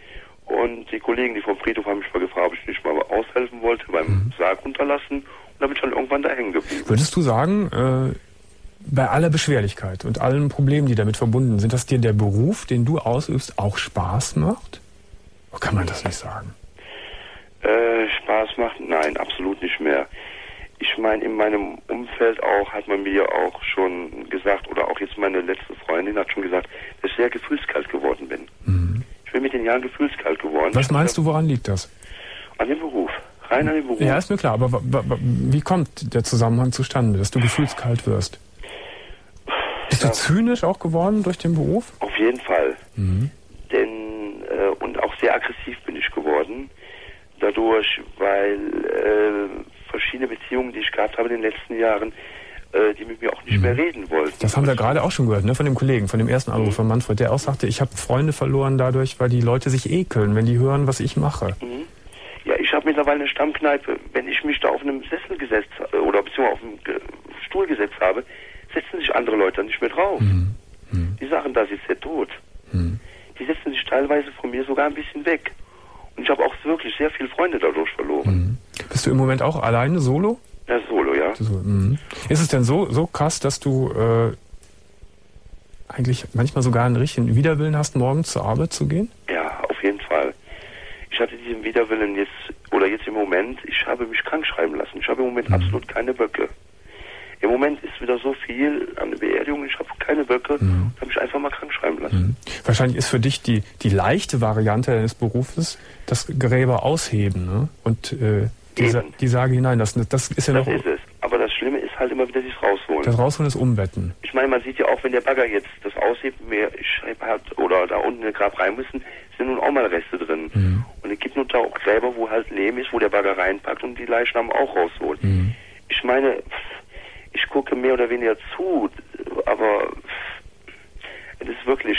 und die Kollegen, die vom Friedhof haben mich mal gefragt, ob ich nicht mal aushelfen wollte beim mhm. Sarg runterlassen und dann bin ich dann irgendwann da hängen geblieben. Würdest du sagen, äh, bei aller Beschwerlichkeit und allen Problemen, die damit verbunden sind, dass dir der Beruf, den du ausübst, auch Spaß macht? Oder kann man das nicht sagen? Äh, Spaß macht? Nein, absolut nicht mehr. Ich meine, in meinem Umfeld auch hat man mir auch schon gesagt, oder auch jetzt meine letzte Freundin hat schon gesagt, dass ich sehr gefühlskalt geworden bin. Mhm. Ich bin mit den Jahren gefühlskalt geworden. Was meinst du, woran liegt das? An dem Beruf. Rein an dem Beruf. Ja, ist mir klar, aber wie kommt der Zusammenhang zustande, dass du gefühlskalt wirst? Bist ja. du zynisch auch geworden durch den Beruf? Auf jeden Fall. Mhm. Denn, äh, und auch sehr aggressiv bin ich geworden. Dadurch, weil äh, verschiedene Beziehungen, die ich gehabt habe in den letzten Jahren, äh, die mit mir auch nicht mhm. mehr reden wollten. Das haben wir gerade auch schon gehört, ne, von dem Kollegen, von dem ersten Anruf mhm. von Manfred, der auch sagte, ich habe Freunde verloren dadurch, weil die Leute sich ekeln, wenn die hören, was ich mache. Mhm. Ja, ich habe mittlerweile eine Stammkneipe. Wenn ich mich da auf einem Sessel gesetzt oder beziehungsweise auf einem Stuhl gesetzt habe, setzen sich andere Leute dann nicht mehr drauf. Mhm. Mhm. Die sagen, da sitzt der tot. Mhm. Die setzen sich teilweise von mir sogar ein bisschen weg. Und ich habe auch wirklich sehr viele Freunde dadurch verloren. Mhm. Bist du im Moment auch alleine, solo? Ja, solo, ja. So, mhm. Ist es denn so, so krass, dass du äh, eigentlich manchmal sogar einen richtigen Widerwillen hast, morgen zur Arbeit zu gehen? Ja, auf jeden Fall. Ich hatte diesen Widerwillen jetzt, oder jetzt im Moment, ich habe mich krank schreiben lassen. Ich habe im Moment mhm. absolut keine Böcke. Im Moment ist wieder so viel an der Beerdigung, ich habe keine Böcke, mhm. habe mich einfach mal krank schreiben lassen. Mhm. Wahrscheinlich ist für dich die, die leichte Variante deines Berufes das Gräber ausheben, ne? Und äh, die, Sa die Sage hinein, das, das ist ja das noch... Das ist es. Aber das Schlimme ist halt immer wieder das Rausholen. Das Rausholen ist Umbetten. Ich meine, man sieht ja auch, wenn der Bagger jetzt das aushebt, mehr hat, oder da unten in den Grab rein müssen, sind nun auch mal Reste drin. Mhm. Und es gibt nun da auch Gräber, wo halt Lehm ist, wo der Bagger reinpackt und die Leichnam auch rausholt. Mhm. Ich meine... Ich gucke mehr oder weniger zu, aber es ist wirklich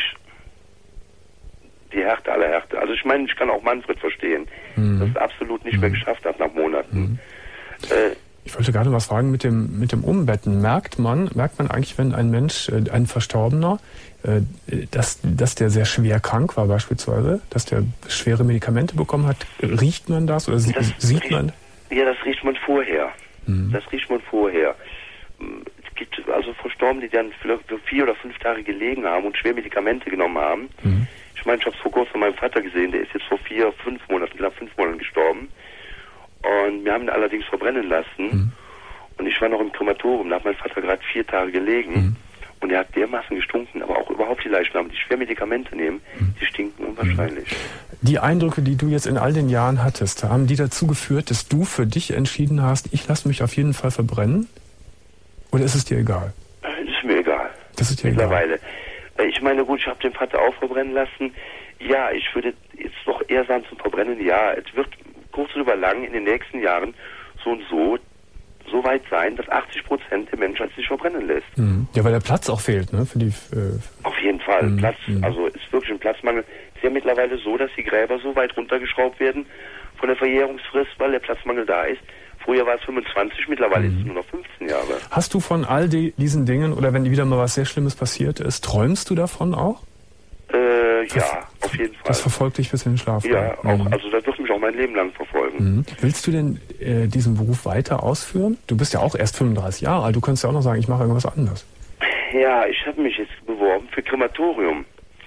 die Härte aller Härte. Also ich meine, ich kann auch Manfred verstehen, mhm. dass es absolut nicht mhm. mehr geschafft hat nach Monaten. Mhm. Äh, ich wollte gerade was fragen mit dem mit dem Umbetten. Merkt man, merkt man eigentlich, wenn ein Mensch, äh, ein Verstorbener, äh, dass, dass der sehr schwer krank war beispielsweise, dass der schwere Medikamente bekommen hat, riecht man das oder das sieht riecht, man? Ja, das riecht man vorher. Mhm. Das riecht man vorher. Es gibt also Verstorbene, die dann für vier oder fünf Tage gelegen haben und schwer Medikamente genommen haben. Mhm. Ich meine, ich habe es vor kurzem von meinem Vater gesehen, der ist jetzt vor vier, fünf Monaten, knapp fünf Monaten gestorben. Und wir haben ihn allerdings verbrennen lassen. Mhm. Und ich war noch im Krematorium, da hat mein Vater gerade vier Tage gelegen. Mhm. Und er hat dermaßen gestunken, aber auch überhaupt die Leichname, die schwer Medikamente nehmen, mhm. die stinken unwahrscheinlich. Die Eindrücke, die du jetzt in all den Jahren hattest, haben die dazu geführt, dass du für dich entschieden hast, ich lasse mich auf jeden Fall verbrennen? Oder ist es dir egal? Das ist mir egal. Das ist dir mittlerweile. Egal. Ich meine, gut, ich habe den Vater auch verbrennen lassen. Ja, ich würde jetzt doch eher sagen zum Verbrennen, ja, es wird kurz oder lang in den nächsten Jahren so und so so weit sein, dass achtzig Prozent der Menschheit sich verbrennen lässt. Mhm. Ja, weil der Platz auch fehlt, ne? Für die, äh Auf jeden Fall. Mhm. Platz, also ist wirklich ein Platzmangel. Es ist ja mittlerweile so, dass die Gräber so weit runtergeschraubt werden von der Verjährungsfrist, weil der Platzmangel da ist. Früher war es fünfundzwanzig, mittlerweile mhm. ist es nur noch fünfzehn Jahre. Hast du von all die, diesen Dingen, oder wenn wieder mal was sehr Schlimmes passiert ist, träumst du davon auch? Äh, Ver ja, auf jeden Fall. Das verfolgt dich bis in den Schlaf? Ja, auch, mhm. also das wird mich auch mein Leben lang verfolgen. Mhm. Willst du denn äh, diesen Beruf weiter ausführen? Du bist ja auch erst fünfunddreißig Jahre alt, du könntest ja auch noch sagen, ich mache irgendwas anderes. Ja, ich habe mich jetzt beworben für Krematorium.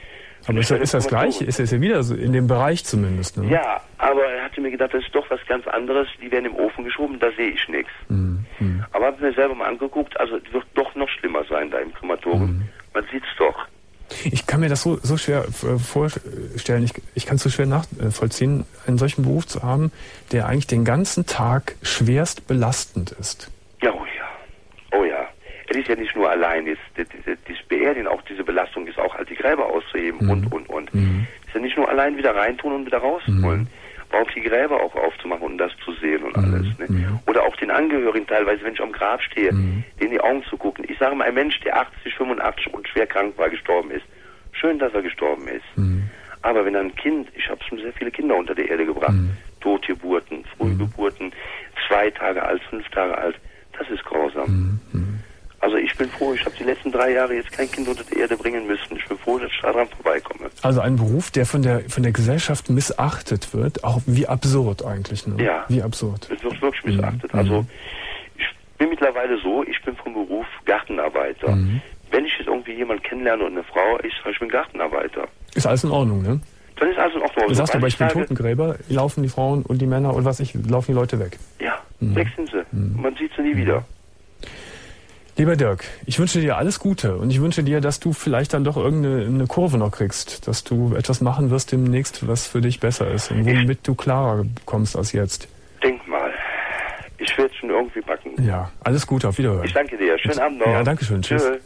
Aber ist, ist das Gleiche? Ist das ja wieder so in dem Bereich zumindest, ne? Ja, aber er hatte mir gedacht, das ist doch was ganz anderes. Die werden im Ofen geschoben, da sehe ich nichts. Mhm. Aber habe mir selber mal angeguckt, also es wird doch noch schlimmer sein da im Krematorium. Mhm. Man sieht's doch. Ich kann mir das so, so schwer vorstellen, ich, ich kann es so schwer nachvollziehen, einen solchen Beruf zu haben, der eigentlich den ganzen Tag schwerst belastend ist. Ja, oh ja. Oh ja. Es ist ja nicht nur allein, das, das, das, das Beerdigen, auch diese Belastung ist auch halt die Gräber auszuheben mhm. und, und, und. Mhm. Es ist ja nicht nur allein wieder reintun und wieder rausholen. Mhm. Aber auch die Gräber auch aufzumachen und das zu sehen und alles. Mhm. Ne? Mhm. Oder auch den Angehörigen teilweise, wenn ich am Grab stehe, mhm. denen in die Augen zu gucken. Ich sage mal, ein Mensch, der achtzig, fünfundachtzig und schwer krank war, gestorben ist. Schön, dass er gestorben ist. Mhm. Aber wenn ein Kind, ich habe schon sehr viele Kinder unter die Erde gebracht, mhm. Totgeburten, Frühgeburten, zwei Tage alt, fünf Tage alt, das ist grausam. Mhm. Also ich bin froh, ich habe die letzten drei Jahre jetzt kein Kind unter die Erde bringen müssen. Ich bin froh, dass ich daran vorbeikomme. Also ein Beruf, der von der von der Gesellschaft missachtet wird, auch wie absurd eigentlich, ne? Ja. Wie absurd. Es wird wirklich missachtet. Mhm. Also ich bin mittlerweile so, ich bin vom Beruf Gartenarbeiter. Mhm. Wenn ich jetzt irgendwie jemanden kennenlerne und eine Frau, ich sage, ich bin Gartenarbeiter. Ist alles in Ordnung, ne? Dann ist alles in Ordnung. Du sagst aber, ich bin Totengräber, laufen die Frauen und die Männer und was ich, laufen die Leute weg. Ja, mhm. weg sind sie. Mhm. Man sieht sie nie mhm. wieder. Lieber Dirk, ich wünsche dir alles Gute und ich wünsche dir, dass du vielleicht dann doch irgendeine eine Kurve noch kriegst, dass du etwas machen wirst demnächst, was für dich besser ist und womit ich du klarer kommst als jetzt. Denk mal, ich werde es schon irgendwie backen. Ja, alles Gute, auf Wiederhören. Ich danke dir, schönen Abend noch. Ja, danke schön, tschüss. Tschö.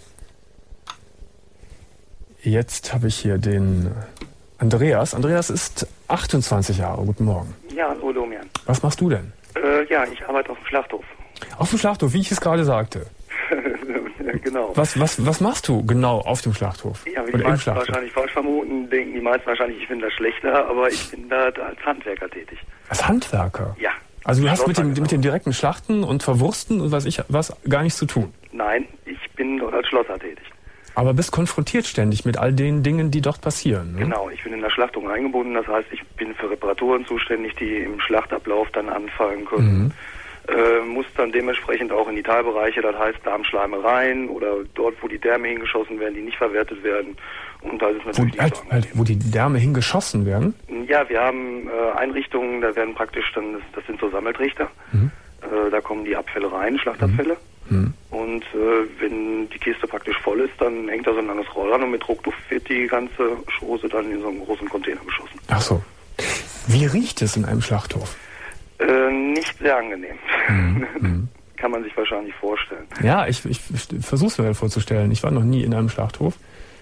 Jetzt habe ich hier den Andreas. Andreas ist achtundzwanzig Jahre, guten Morgen. Ja, hallo Domian. Was machst du denn? Äh, ja, ich arbeite auf dem Schlachthof. Auf dem Schlachthof, wie ich es gerade sagte. Genau. Was, was, was machst du genau auf dem Schlachthof? Ja, wie die meisten wahrscheinlich falsch vermuten, denken die meisten wahrscheinlich, ich bin da schlechter, aber ich bin da als Handwerker tätig. Als Handwerker? Ja. Also du hast mit dem, mit dem direkten Schlachten und Verwursten und was ich was gar nichts zu tun? Nein, ich bin dort als Schlosser tätig. Aber bist konfrontiert ständig mit all den Dingen, die dort passieren, ne? Genau, ich bin in der Schlachtung eingebunden, das heißt, ich bin für Reparaturen zuständig, die im Schlachtablauf dann anfallen können. Mhm. Äh, muss dann dementsprechend auch in die Teilbereiche, das heißt Darmschleimereien oder dort, wo die Därme hingeschossen werden, die nicht verwertet werden. Und da ist es natürlich wo, halt, so halt, wo die Därme hingeschossen werden? Ja, wir haben äh, Einrichtungen, da werden praktisch dann, das, das sind so Sammeltrichter, mhm. äh, da kommen die Abfälle rein, Schlachtabfälle. Mhm. Und äh, wenn die Kiste praktisch voll ist, dann hängt da so ein langes Roll an und mit Druckluft wird die ganze Chose dann in so einen großen Container geschossen. Ach so. Wie riecht es in einem Schlachthof? Äh, nicht sehr angenehm. Mhm. Kann man sich wahrscheinlich vorstellen. Ja, ich, ich, ich versuche es mir vorzustellen. Ich war noch nie in einem Schlachthof.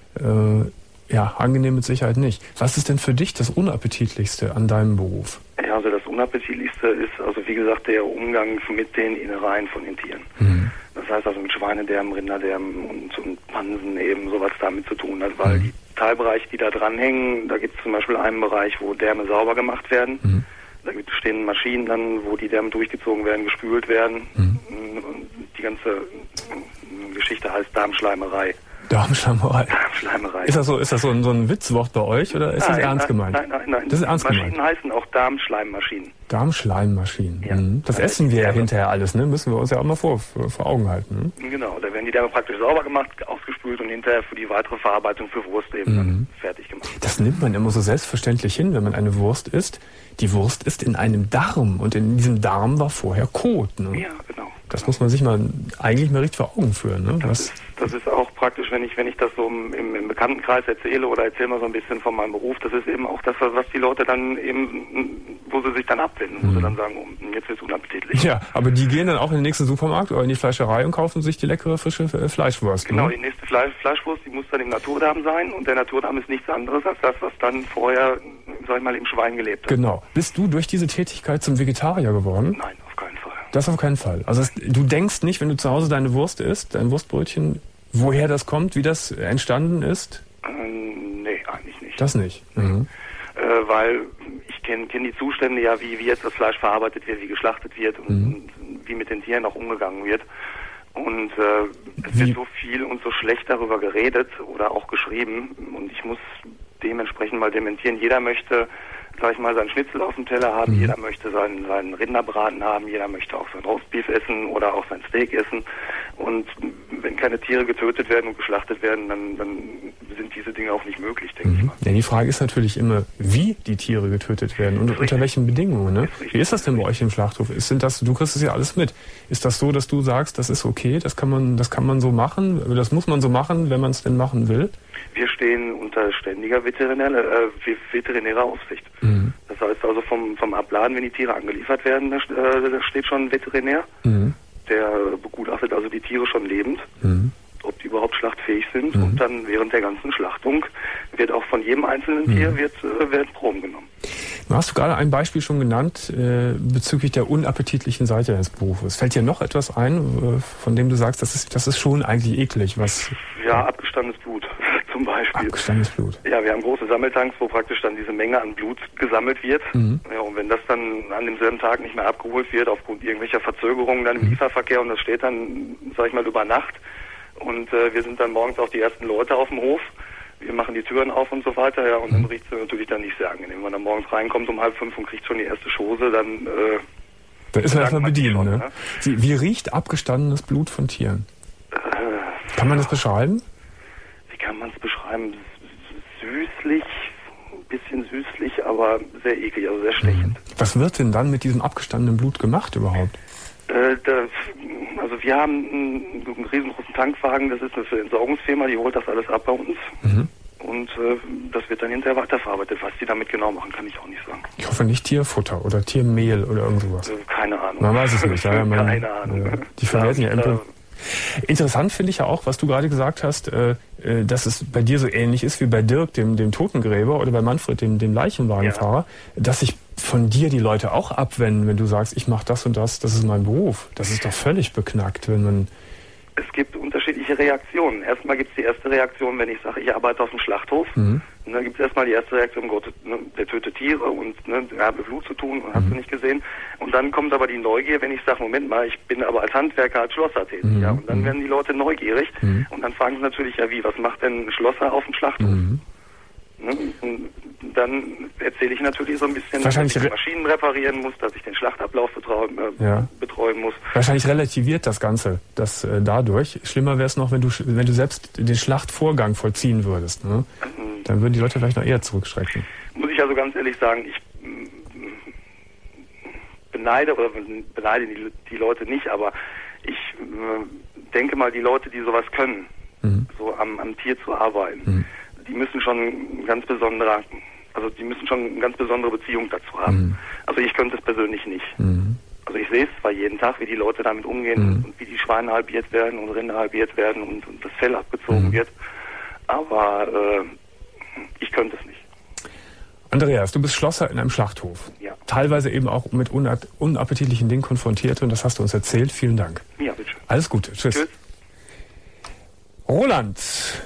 Äh, ja, angenehm mit Sicherheit nicht. Was ist denn für dich das Unappetitlichste an deinem Beruf? Ja, also das Unappetitlichste ist, also wie gesagt, der Umgang mit den Innereien von den Tieren. Mhm. Das heißt also mit Schweinedärmen, Rinderdärmen und, und Pansen eben sowas damit zu tun hat, weil mhm. die Teilbereiche, die da dranhängen, da gibt es zum Beispiel einen Bereich, wo Därme sauber gemacht werden. Mhm. Da stehen Maschinen dann, wo die Därme durchgezogen werden, gespült werden. Mhm. Und die ganze Geschichte heißt Darmschleimerei. Darmschleimerei. Darmschleimerei. Ist das so, ist das so ein, so ein Witzwort bei euch oder ist nein, das ernst nein, gemeint? Nein, nein, nein. Das ist ernst Maschinen gemeint. heißen auch Darmschleimmaschinen. Darmschleimmaschinen. Ja. Mhm. Das ja, essen wir ja Därme. hinterher alles, ne? Müssen wir uns ja auch mal vor, vor, vor Augen halten. Ne? Genau, da werden die Därme praktisch sauber gemacht, ausgespült und hinterher für die weitere Verarbeitung für Wurst eben mhm. dann fertig gemacht. Das nimmt man immer so selbstverständlich hin, wenn man eine Wurst isst. Die Wurst ist in einem Darm und in diesem Darm war vorher Kot. Ne? Ja, genau. Das muss man sich mal eigentlich mal richtig vor Augen führen. Ne? Das, ist, das ist auch praktisch, wenn ich wenn ich das so im, im Bekanntenkreis erzähle oder erzähle mal so ein bisschen von meinem Beruf, das ist eben auch das, was die Leute dann eben, wo sie sich dann abwenden, wo mhm. sie dann sagen, oh, jetzt ist es unappetitlich. Ja, aber die gehen dann auch in den nächsten Supermarkt oder in die Fleischerei und kaufen sich die leckere, frische Fleischwurst. Genau, ne? Die nächste Fleisch, Fleischwurst, die muss dann im Naturdarm sein und der Naturdarm ist nichts anderes als das, was dann vorher, sag ich mal, im Schwein gelebt hat. Genau. Bist du durch diese Tätigkeit zum Vegetarier geworden? Nein, auf keinen Fall. Das auf keinen Fall. Also es, du denkst nicht, wenn du zu Hause deine Wurst isst, dein Wurstbrötchen, woher das kommt, wie das entstanden ist? Ähm, nee, eigentlich nicht. Das nicht? Mhm. Äh, weil ich kenne kenn die Zustände ja, wie, wie jetzt das Fleisch verarbeitet wird, wie geschlachtet wird und, mhm. und wie mit den Tieren auch umgegangen wird. Und äh, es wie? wird so viel und so schlecht darüber geredet oder auch geschrieben. Und ich muss dementsprechend mal dementieren. Jeder möchte, sag ich mal, seinen Schnitzel auf dem Teller haben, mhm. jeder möchte seinen, seinen Rinderbraten haben, jeder möchte auch sein Roastbeef essen oder auch sein Steak essen. Und wenn keine Tiere getötet werden und geschlachtet werden, dann, dann sind diese Dinge auch nicht möglich, denke mhm. ich mal. Ja, die Frage ist natürlich immer, wie die Tiere getötet werden und unter welchen Bedingungen. Ne? Ist wie ist das denn bei euch im Schlachthof? Ist, sind das, du kriegst es ja alles mit. Ist das so, dass du sagst, das ist okay, das kann man, das kann man so machen, das muss man so machen, wenn man es denn machen will? Wir stehen unter ständiger veterinärer, äh, veterinärer Aufsicht. Mhm. Das heißt also vom, vom Abladen, wenn die Tiere angeliefert werden, da, äh, da steht schon ein Veterinär. Mhm. Der begutachtet also die Tiere schon lebend, mhm. ob die überhaupt schlachtfähig sind. Mhm. Und dann während der ganzen Schlachtung wird auch von jedem einzelnen mhm. Tier wird, äh, werden Proben genommen. Du hast gerade ein Beispiel schon genannt äh, bezüglich der unappetitlichen Seite des Berufes. Fällt dir noch etwas ein, äh, von dem du sagst, das ist, das ist schon eigentlich eklig? Was, ja, abgestandenes Blut zum Beispiel. Abgestandenes Blut. Ja, wir haben große Sammeltanks, wo praktisch dann diese Menge an Blut gesammelt wird. Mhm. Ja, und wenn das dann an demselben Tag nicht mehr abgeholt wird, aufgrund irgendwelcher Verzögerungen dann im mhm. Lieferverkehr, und das steht dann, sag ich mal, über Nacht, und äh, wir sind dann morgens auch die ersten Leute auf dem Hof, wir machen die Türen auf und so weiter, ja, und mhm. dann riecht es natürlich dann nicht sehr angenehm. Wenn man dann morgens reinkommt um halb fünf und kriegt schon die erste Chose, dann äh, da ist man erstmal bedienen, schon, ne? ne? Wie, wie riecht abgestandenes Blut von Tieren? Äh, kann man das beschreiben? Wie kann man es beschreiben? Süßlich, ein bisschen süßlich, aber sehr eklig, also sehr stechend. Was wird denn dann mit diesem abgestandenen Blut gemacht überhaupt? Äh, das, also wir haben einen, einen riesengroßen Tankwagen, das ist eine Entsorgungsfirma, die holt das alles ab bei uns. Mhm. Und äh, das wird dann hinterher weiterverarbeitet. Was die damit genau machen, kann ich auch nicht sagen. Ich hoffe nicht Tierfutter oder Tiermehl oder irgend sowas. Äh, keine Ahnung. Man weiß es nicht. Ja, man, keine Ahnung. Äh, die verwerten ja Äpfel. Interessant finde ich ja auch, was du gerade gesagt hast, äh, äh, dass es bei dir so ähnlich ist wie bei Dirk, dem, dem Totengräber, oder bei Manfred, dem, dem Leichenwagenfahrer, ja. dass sich von dir die Leute auch abwenden, wenn du sagst, ich mache das und das, das ist mein Beruf. Das ist doch völlig beknackt, wenn man... Es gibt unterschiedliche Reaktionen. Erstmal gibt es die erste Reaktion, wenn ich sage, ich arbeite auf dem Schlachthof. Mhm. Und dann gibt es erstmal die erste Reaktion, Gott, ne, der tötet Tiere und ne, der hat mit Blut zu tun und mhm. hast du nicht gesehen. Und dann kommt aber die Neugier, wenn ich sage, Moment mal, ich bin aber als Handwerker, als Schlosser tätig. Mhm. Ja, und dann werden die Leute neugierig mhm. und dann fragen sie natürlich, ja wie, was macht denn ein Schlosser auf dem Schlachthof? Mhm. Ne? Und dann erzähle ich natürlich so ein bisschen, dass ich die Maschinen reparieren muss, dass ich den Schlachtablauf betreuen, äh, ja. betreuen muss. Wahrscheinlich relativiert das Ganze, das äh, dadurch. Schlimmer wäre es noch, wenn du wenn du selbst den Schlachtvorgang vollziehen würdest. Ne? Mhm. Dann würden die Leute vielleicht noch eher zurückschrecken. Muss ich also ganz ehrlich sagen, ich beneide oder beneide die, die Leute nicht, aber ich äh, denke mal, die Leute, die sowas können, mhm. so am, am Tier zu arbeiten, mhm. die müssen schon ganz besondere, also die müssen schon eine ganz besondere Beziehung dazu haben. Mhm. Also ich könnte es persönlich nicht. Mhm. Also ich sehe es zwar jeden Tag, wie die Leute damit umgehen mhm. und wie die Schweine halbiert werden und Rinder halbiert werden und, und das Fell abgezogen mhm. wird, aber äh, ich könnte es nicht. Andreas, du bist Schlosser in einem Schlachthof. Ja. Teilweise eben auch mit unappetitlichen Dingen konfrontiert und das hast du uns erzählt. Vielen Dank. Ja, bitte. Alles Gute. Tschüss. Tschüss. Roland,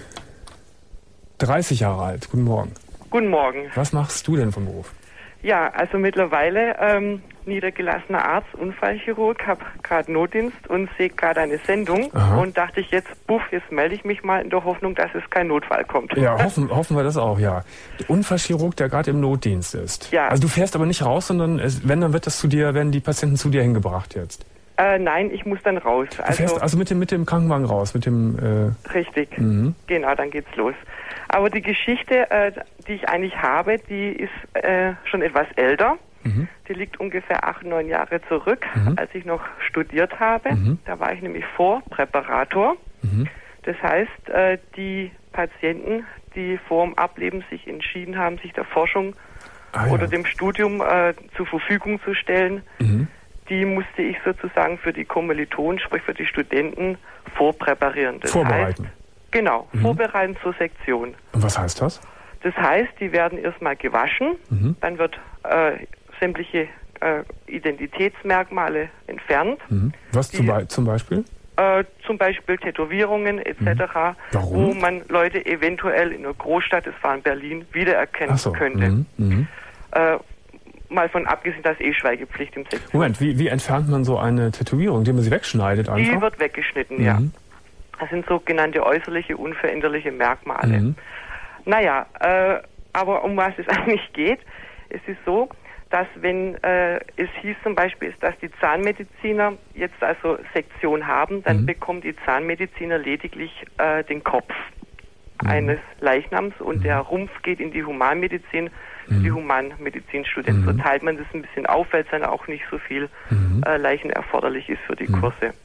dreißig Jahre alt. Guten Morgen. Guten Morgen. Was machst du denn vom Beruf? Ja, also mittlerweile ähm, niedergelassener Arzt, Unfallchirurg, habe gerade Notdienst und sehe gerade eine Sendung. Aha. Und dachte ich jetzt, buff, jetzt melde ich mich mal in der Hoffnung, dass es kein Notfall kommt. Ja, hoffen, hoffen wir das auch, ja. Unfallchirurg, der gerade im Notdienst ist. Ja. Also du fährst aber nicht raus, sondern es, wenn, dann wird das zu dir, werden die Patienten zu dir hingebracht jetzt. Äh, nein, ich muss dann raus. Du also, fährst also mit dem, mit dem Krankenwagen raus, mit dem... Äh richtig, mhm. genau, dann geht's los. Aber die Geschichte, äh, die ich eigentlich habe, die ist äh, schon etwas älter. Mhm. Die liegt ungefähr acht, neun Jahre zurück, mhm. als ich noch studiert habe. Mhm. Da war ich nämlich Vorpräparator. Mhm. Das heißt, äh, die Patienten, die vor dem Ableben sich entschieden haben, sich der Forschung ah, oder ja. dem Studium äh, zur Verfügung zu stellen, mhm. die musste ich sozusagen für die Kommilitonen, sprich für die Studenten, vorpräparieren. Das Vorbereiten. Heißt, genau, mhm. vorbereiten zur Sektion. Und was heißt das? Das heißt, die werden erstmal gewaschen, mhm. dann wird äh, sämtliche äh, Identitätsmerkmale entfernt. Mhm. Was die, zum, Be- zum Beispiel? Äh, zum Beispiel Tätowierungen et cetera, mhm. Warum? Wo man Leute eventuell in einer Großstadt, das war in Berlin, wiedererkennen so. könnte. Mhm. Mhm. Äh, mal von abgesehen, dass eh Schweigepflicht im Sektion. Moment, wie, wie entfernt man so eine Tätowierung, indem man sie wegschneidet einfach? Die wird weggeschnitten, mhm. ja. Das sind sogenannte äußerliche, unveränderliche Merkmale. Mhm. Naja, äh, aber um was es eigentlich geht, es ist so, dass wenn äh, es hieß zum Beispiel, dass die Zahnmediziner jetzt also Sektion haben, dann mhm. bekommen die Zahnmediziner lediglich äh, den Kopf mhm. eines Leichnams und mhm. der Rumpf geht in die Humanmedizin, mhm. die Humanmedizinstudenten. Mhm. So teilt man das ein bisschen auf, weil es dann auch nicht so viel mhm. äh, Leichen erforderlich ist für die mhm. Kurse.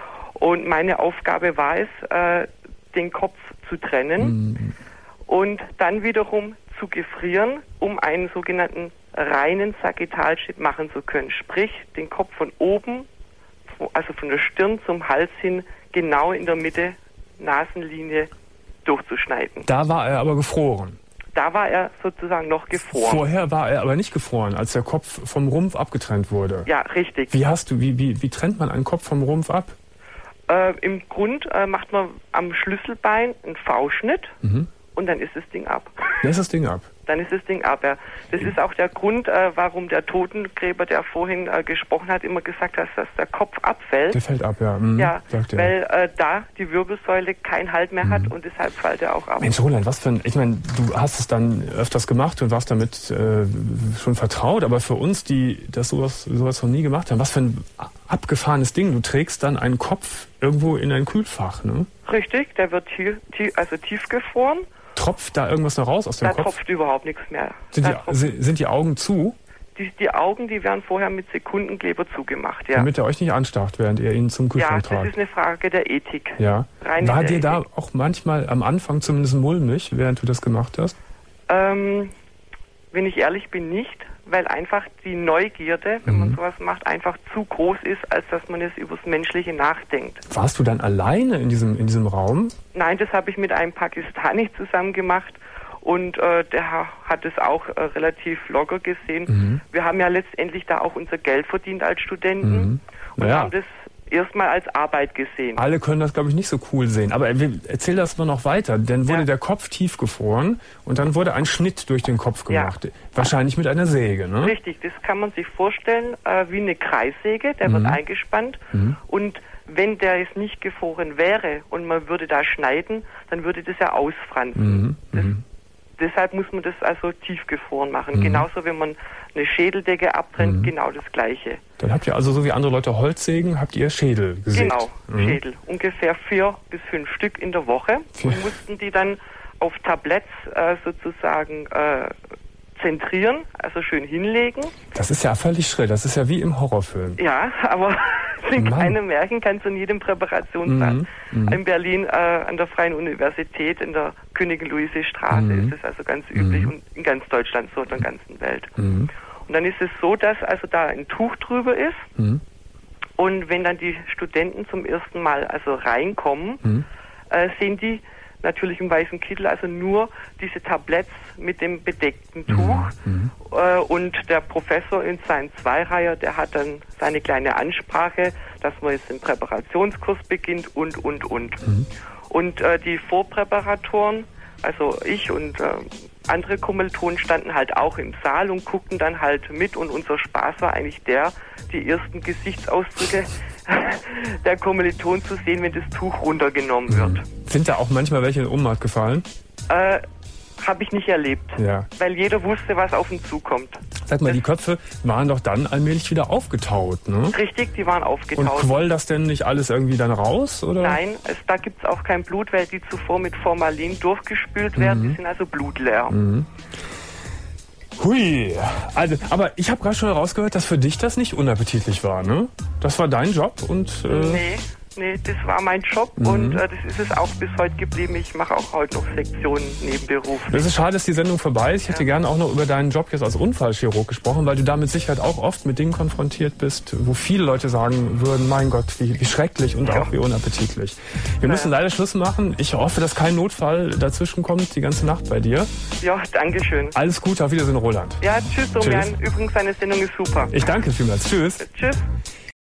Und meine Aufgabe war es, äh, den Kopf zu trennen mhm. und dann wiederum zu gefrieren, um einen sogenannten reinen Sagittalschnitt machen zu können. Sprich, den Kopf von oben, also von der Stirn zum Hals hin, genau in der Mitte, Nasenlinie, durchzuschneiden. Da war er aber gefroren. Da war er sozusagen noch gefroren. Vorher war er aber nicht gefroren, als der Kopf vom Rumpf abgetrennt wurde. Ja, richtig. Wie hast du, wie, wie, wie trennt man einen Kopf vom Rumpf ab? Äh, Im Grund äh, macht man am Schlüsselbein einen V-Schnitt mhm. und dann ist das Ding ab. Dann ist das Ding ab. Dann ist das Ding ab, ja. Das ist auch der Grund, äh, warum der Totengräber, der vorhin äh, gesprochen hat, immer gesagt hat, dass der Kopf abfällt. Der fällt ab, ja. Mhm, ja, weil äh, da die Wirbelsäule keinen Halt mehr hat mhm. und deshalb fällt er auch ab. Mensch, Roland, was für ein, ich meine, du hast es dann öfters gemacht und warst damit äh, schon vertraut, aber für uns, die das sowas, sowas noch nie gemacht haben, was für ein abgefahrenes Ding. Du trägst dann einen Kopf irgendwo in ein Kühlfach, ne? Richtig, der wird tief, tief, also tiefgefroren. Tropft da irgendwas noch raus aus dem da Kopf? Da tropft überhaupt nichts mehr. Sind die, sind die Augen zu? Die, die Augen, die werden vorher mit Sekundenkleber zugemacht, ja. Damit er euch nicht anstarrt, während ihr ihn zum Kühlschrank tragt. Ja, das ist eine Frage der Ethik. Ja. Rein War dir Ethik. da auch manchmal am Anfang zumindest mulmig, während du das gemacht hast? Ähm, wenn ich ehrlich bin, nicht. Weil einfach die Neugierde, wenn mhm. man sowas macht, einfach zu groß ist, als dass man es übers Menschliche nachdenkt. Warst du dann alleine in diesem, in diesem Raum? Nein, das habe ich mit einem Pakistani zusammen gemacht und äh, der hat es auch äh, relativ locker gesehen. Mhm. Wir haben ja letztendlich da auch unser Geld verdient als Studenten mhm. und naja. haben das erstmal als Arbeit gesehen. Alle können das, glaube ich, nicht so cool sehen. Aber erzähl das mal noch weiter. Dann wurde ja. der Kopf tiefgefroren und dann wurde ein Schnitt durch den Kopf gemacht. Ja. Wahrscheinlich mit einer Säge, ne? Richtig, das kann man sich vorstellen äh, wie eine Kreissäge. Der mhm. wird eingespannt mhm. und wenn der jetzt nicht gefroren wäre und man würde da schneiden, dann würde das ja ausfransen. Mhm. Das, mhm. Deshalb muss man das also tiefgefroren machen. Mhm. Genauso, wenn man eine Schädeldecke abtrennt, mhm. genau das Gleiche. Dann habt ihr also, so wie andere Leute Holzsägen, habt ihr Schädel gesägt? Genau, mhm. Schädel. Ungefähr vier bis fünf Stück in der Woche. Vier. Und mussten die dann auf Tabletts äh, sozusagen äh, zentrieren, also schön hinlegen. Das ist ja völlig schrill, das ist ja wie im Horrorfilm. Ja, aber sind Mann. keine Märchen, kann es in jedem Präparationssaal. Mhm. Mhm. In Berlin äh, an der Freien Universität, in der Königin-Luise-Straße mhm. ist es also ganz üblich mhm. und in ganz Deutschland, so in der ganzen Welt. Mhm. Und dann ist es so, dass also da ein Tuch drüber ist mhm. und wenn dann die Studenten zum ersten Mal also reinkommen, mhm. äh, sehen die natürlich im weißen Kittel, also nur diese Tabletts mit dem bedeckten Tuch. Mhm. Äh, und der Professor in seinem Zweireiher, der hat dann seine kleine Ansprache, dass man jetzt den Präparationskurs beginnt und, und, und. Mhm. Und äh, die Vorpräparatoren, also ich und äh, andere Kommilitonen standen halt auch im Saal und guckten dann halt mit und unser Spaß war eigentlich der, die ersten Gesichtsausdrücke der Kommilitonen zu sehen, wenn das Tuch runtergenommen wird. Mhm. Sind da auch manchmal welche in Ohnmacht gefallen? Äh, habe ich nicht erlebt, ja. weil jeder wusste, was auf ihn zukommt. Sag mal, das die Köpfe waren doch dann allmählich wieder aufgetaut, ne? Richtig, die waren aufgetaut. Und quoll das denn nicht alles irgendwie dann raus, oder? Nein, es, da gibt es auch kein Blut, weil die zuvor mit Formalin durchgespült werden. Mhm. Die sind also blutleer. Mhm. Hui, also, aber ich habe gerade schon herausgehört, dass für dich das nicht unappetitlich war, ne? Das war dein Job und... Äh nee, nee, das war mein Job mhm. und äh, das ist es auch bis heute geblieben. Ich mache auch heute noch Sektionen nebenberuflich. Das ist schade, dass die Sendung vorbei ist. Ich hätte ja. gerne auch noch über deinen Job jetzt als Unfallchirurg gesprochen, weil du da mit Sicherheit auch oft mit Dingen konfrontiert bist, wo viele Leute sagen würden, mein Gott, wie, wie schrecklich und ja. auch wie unappetitlich. Wir ja. müssen leider Schluss machen. Ich hoffe, dass kein Notfall dazwischen kommt die ganze Nacht bei dir. Ja, danke schön. Alles Gute, auf Wiedersehen, Roland. Ja, tschüss, Domian. Übrigens, deine Sendung ist super. Ich danke vielmals. Tschüss. Tschüss.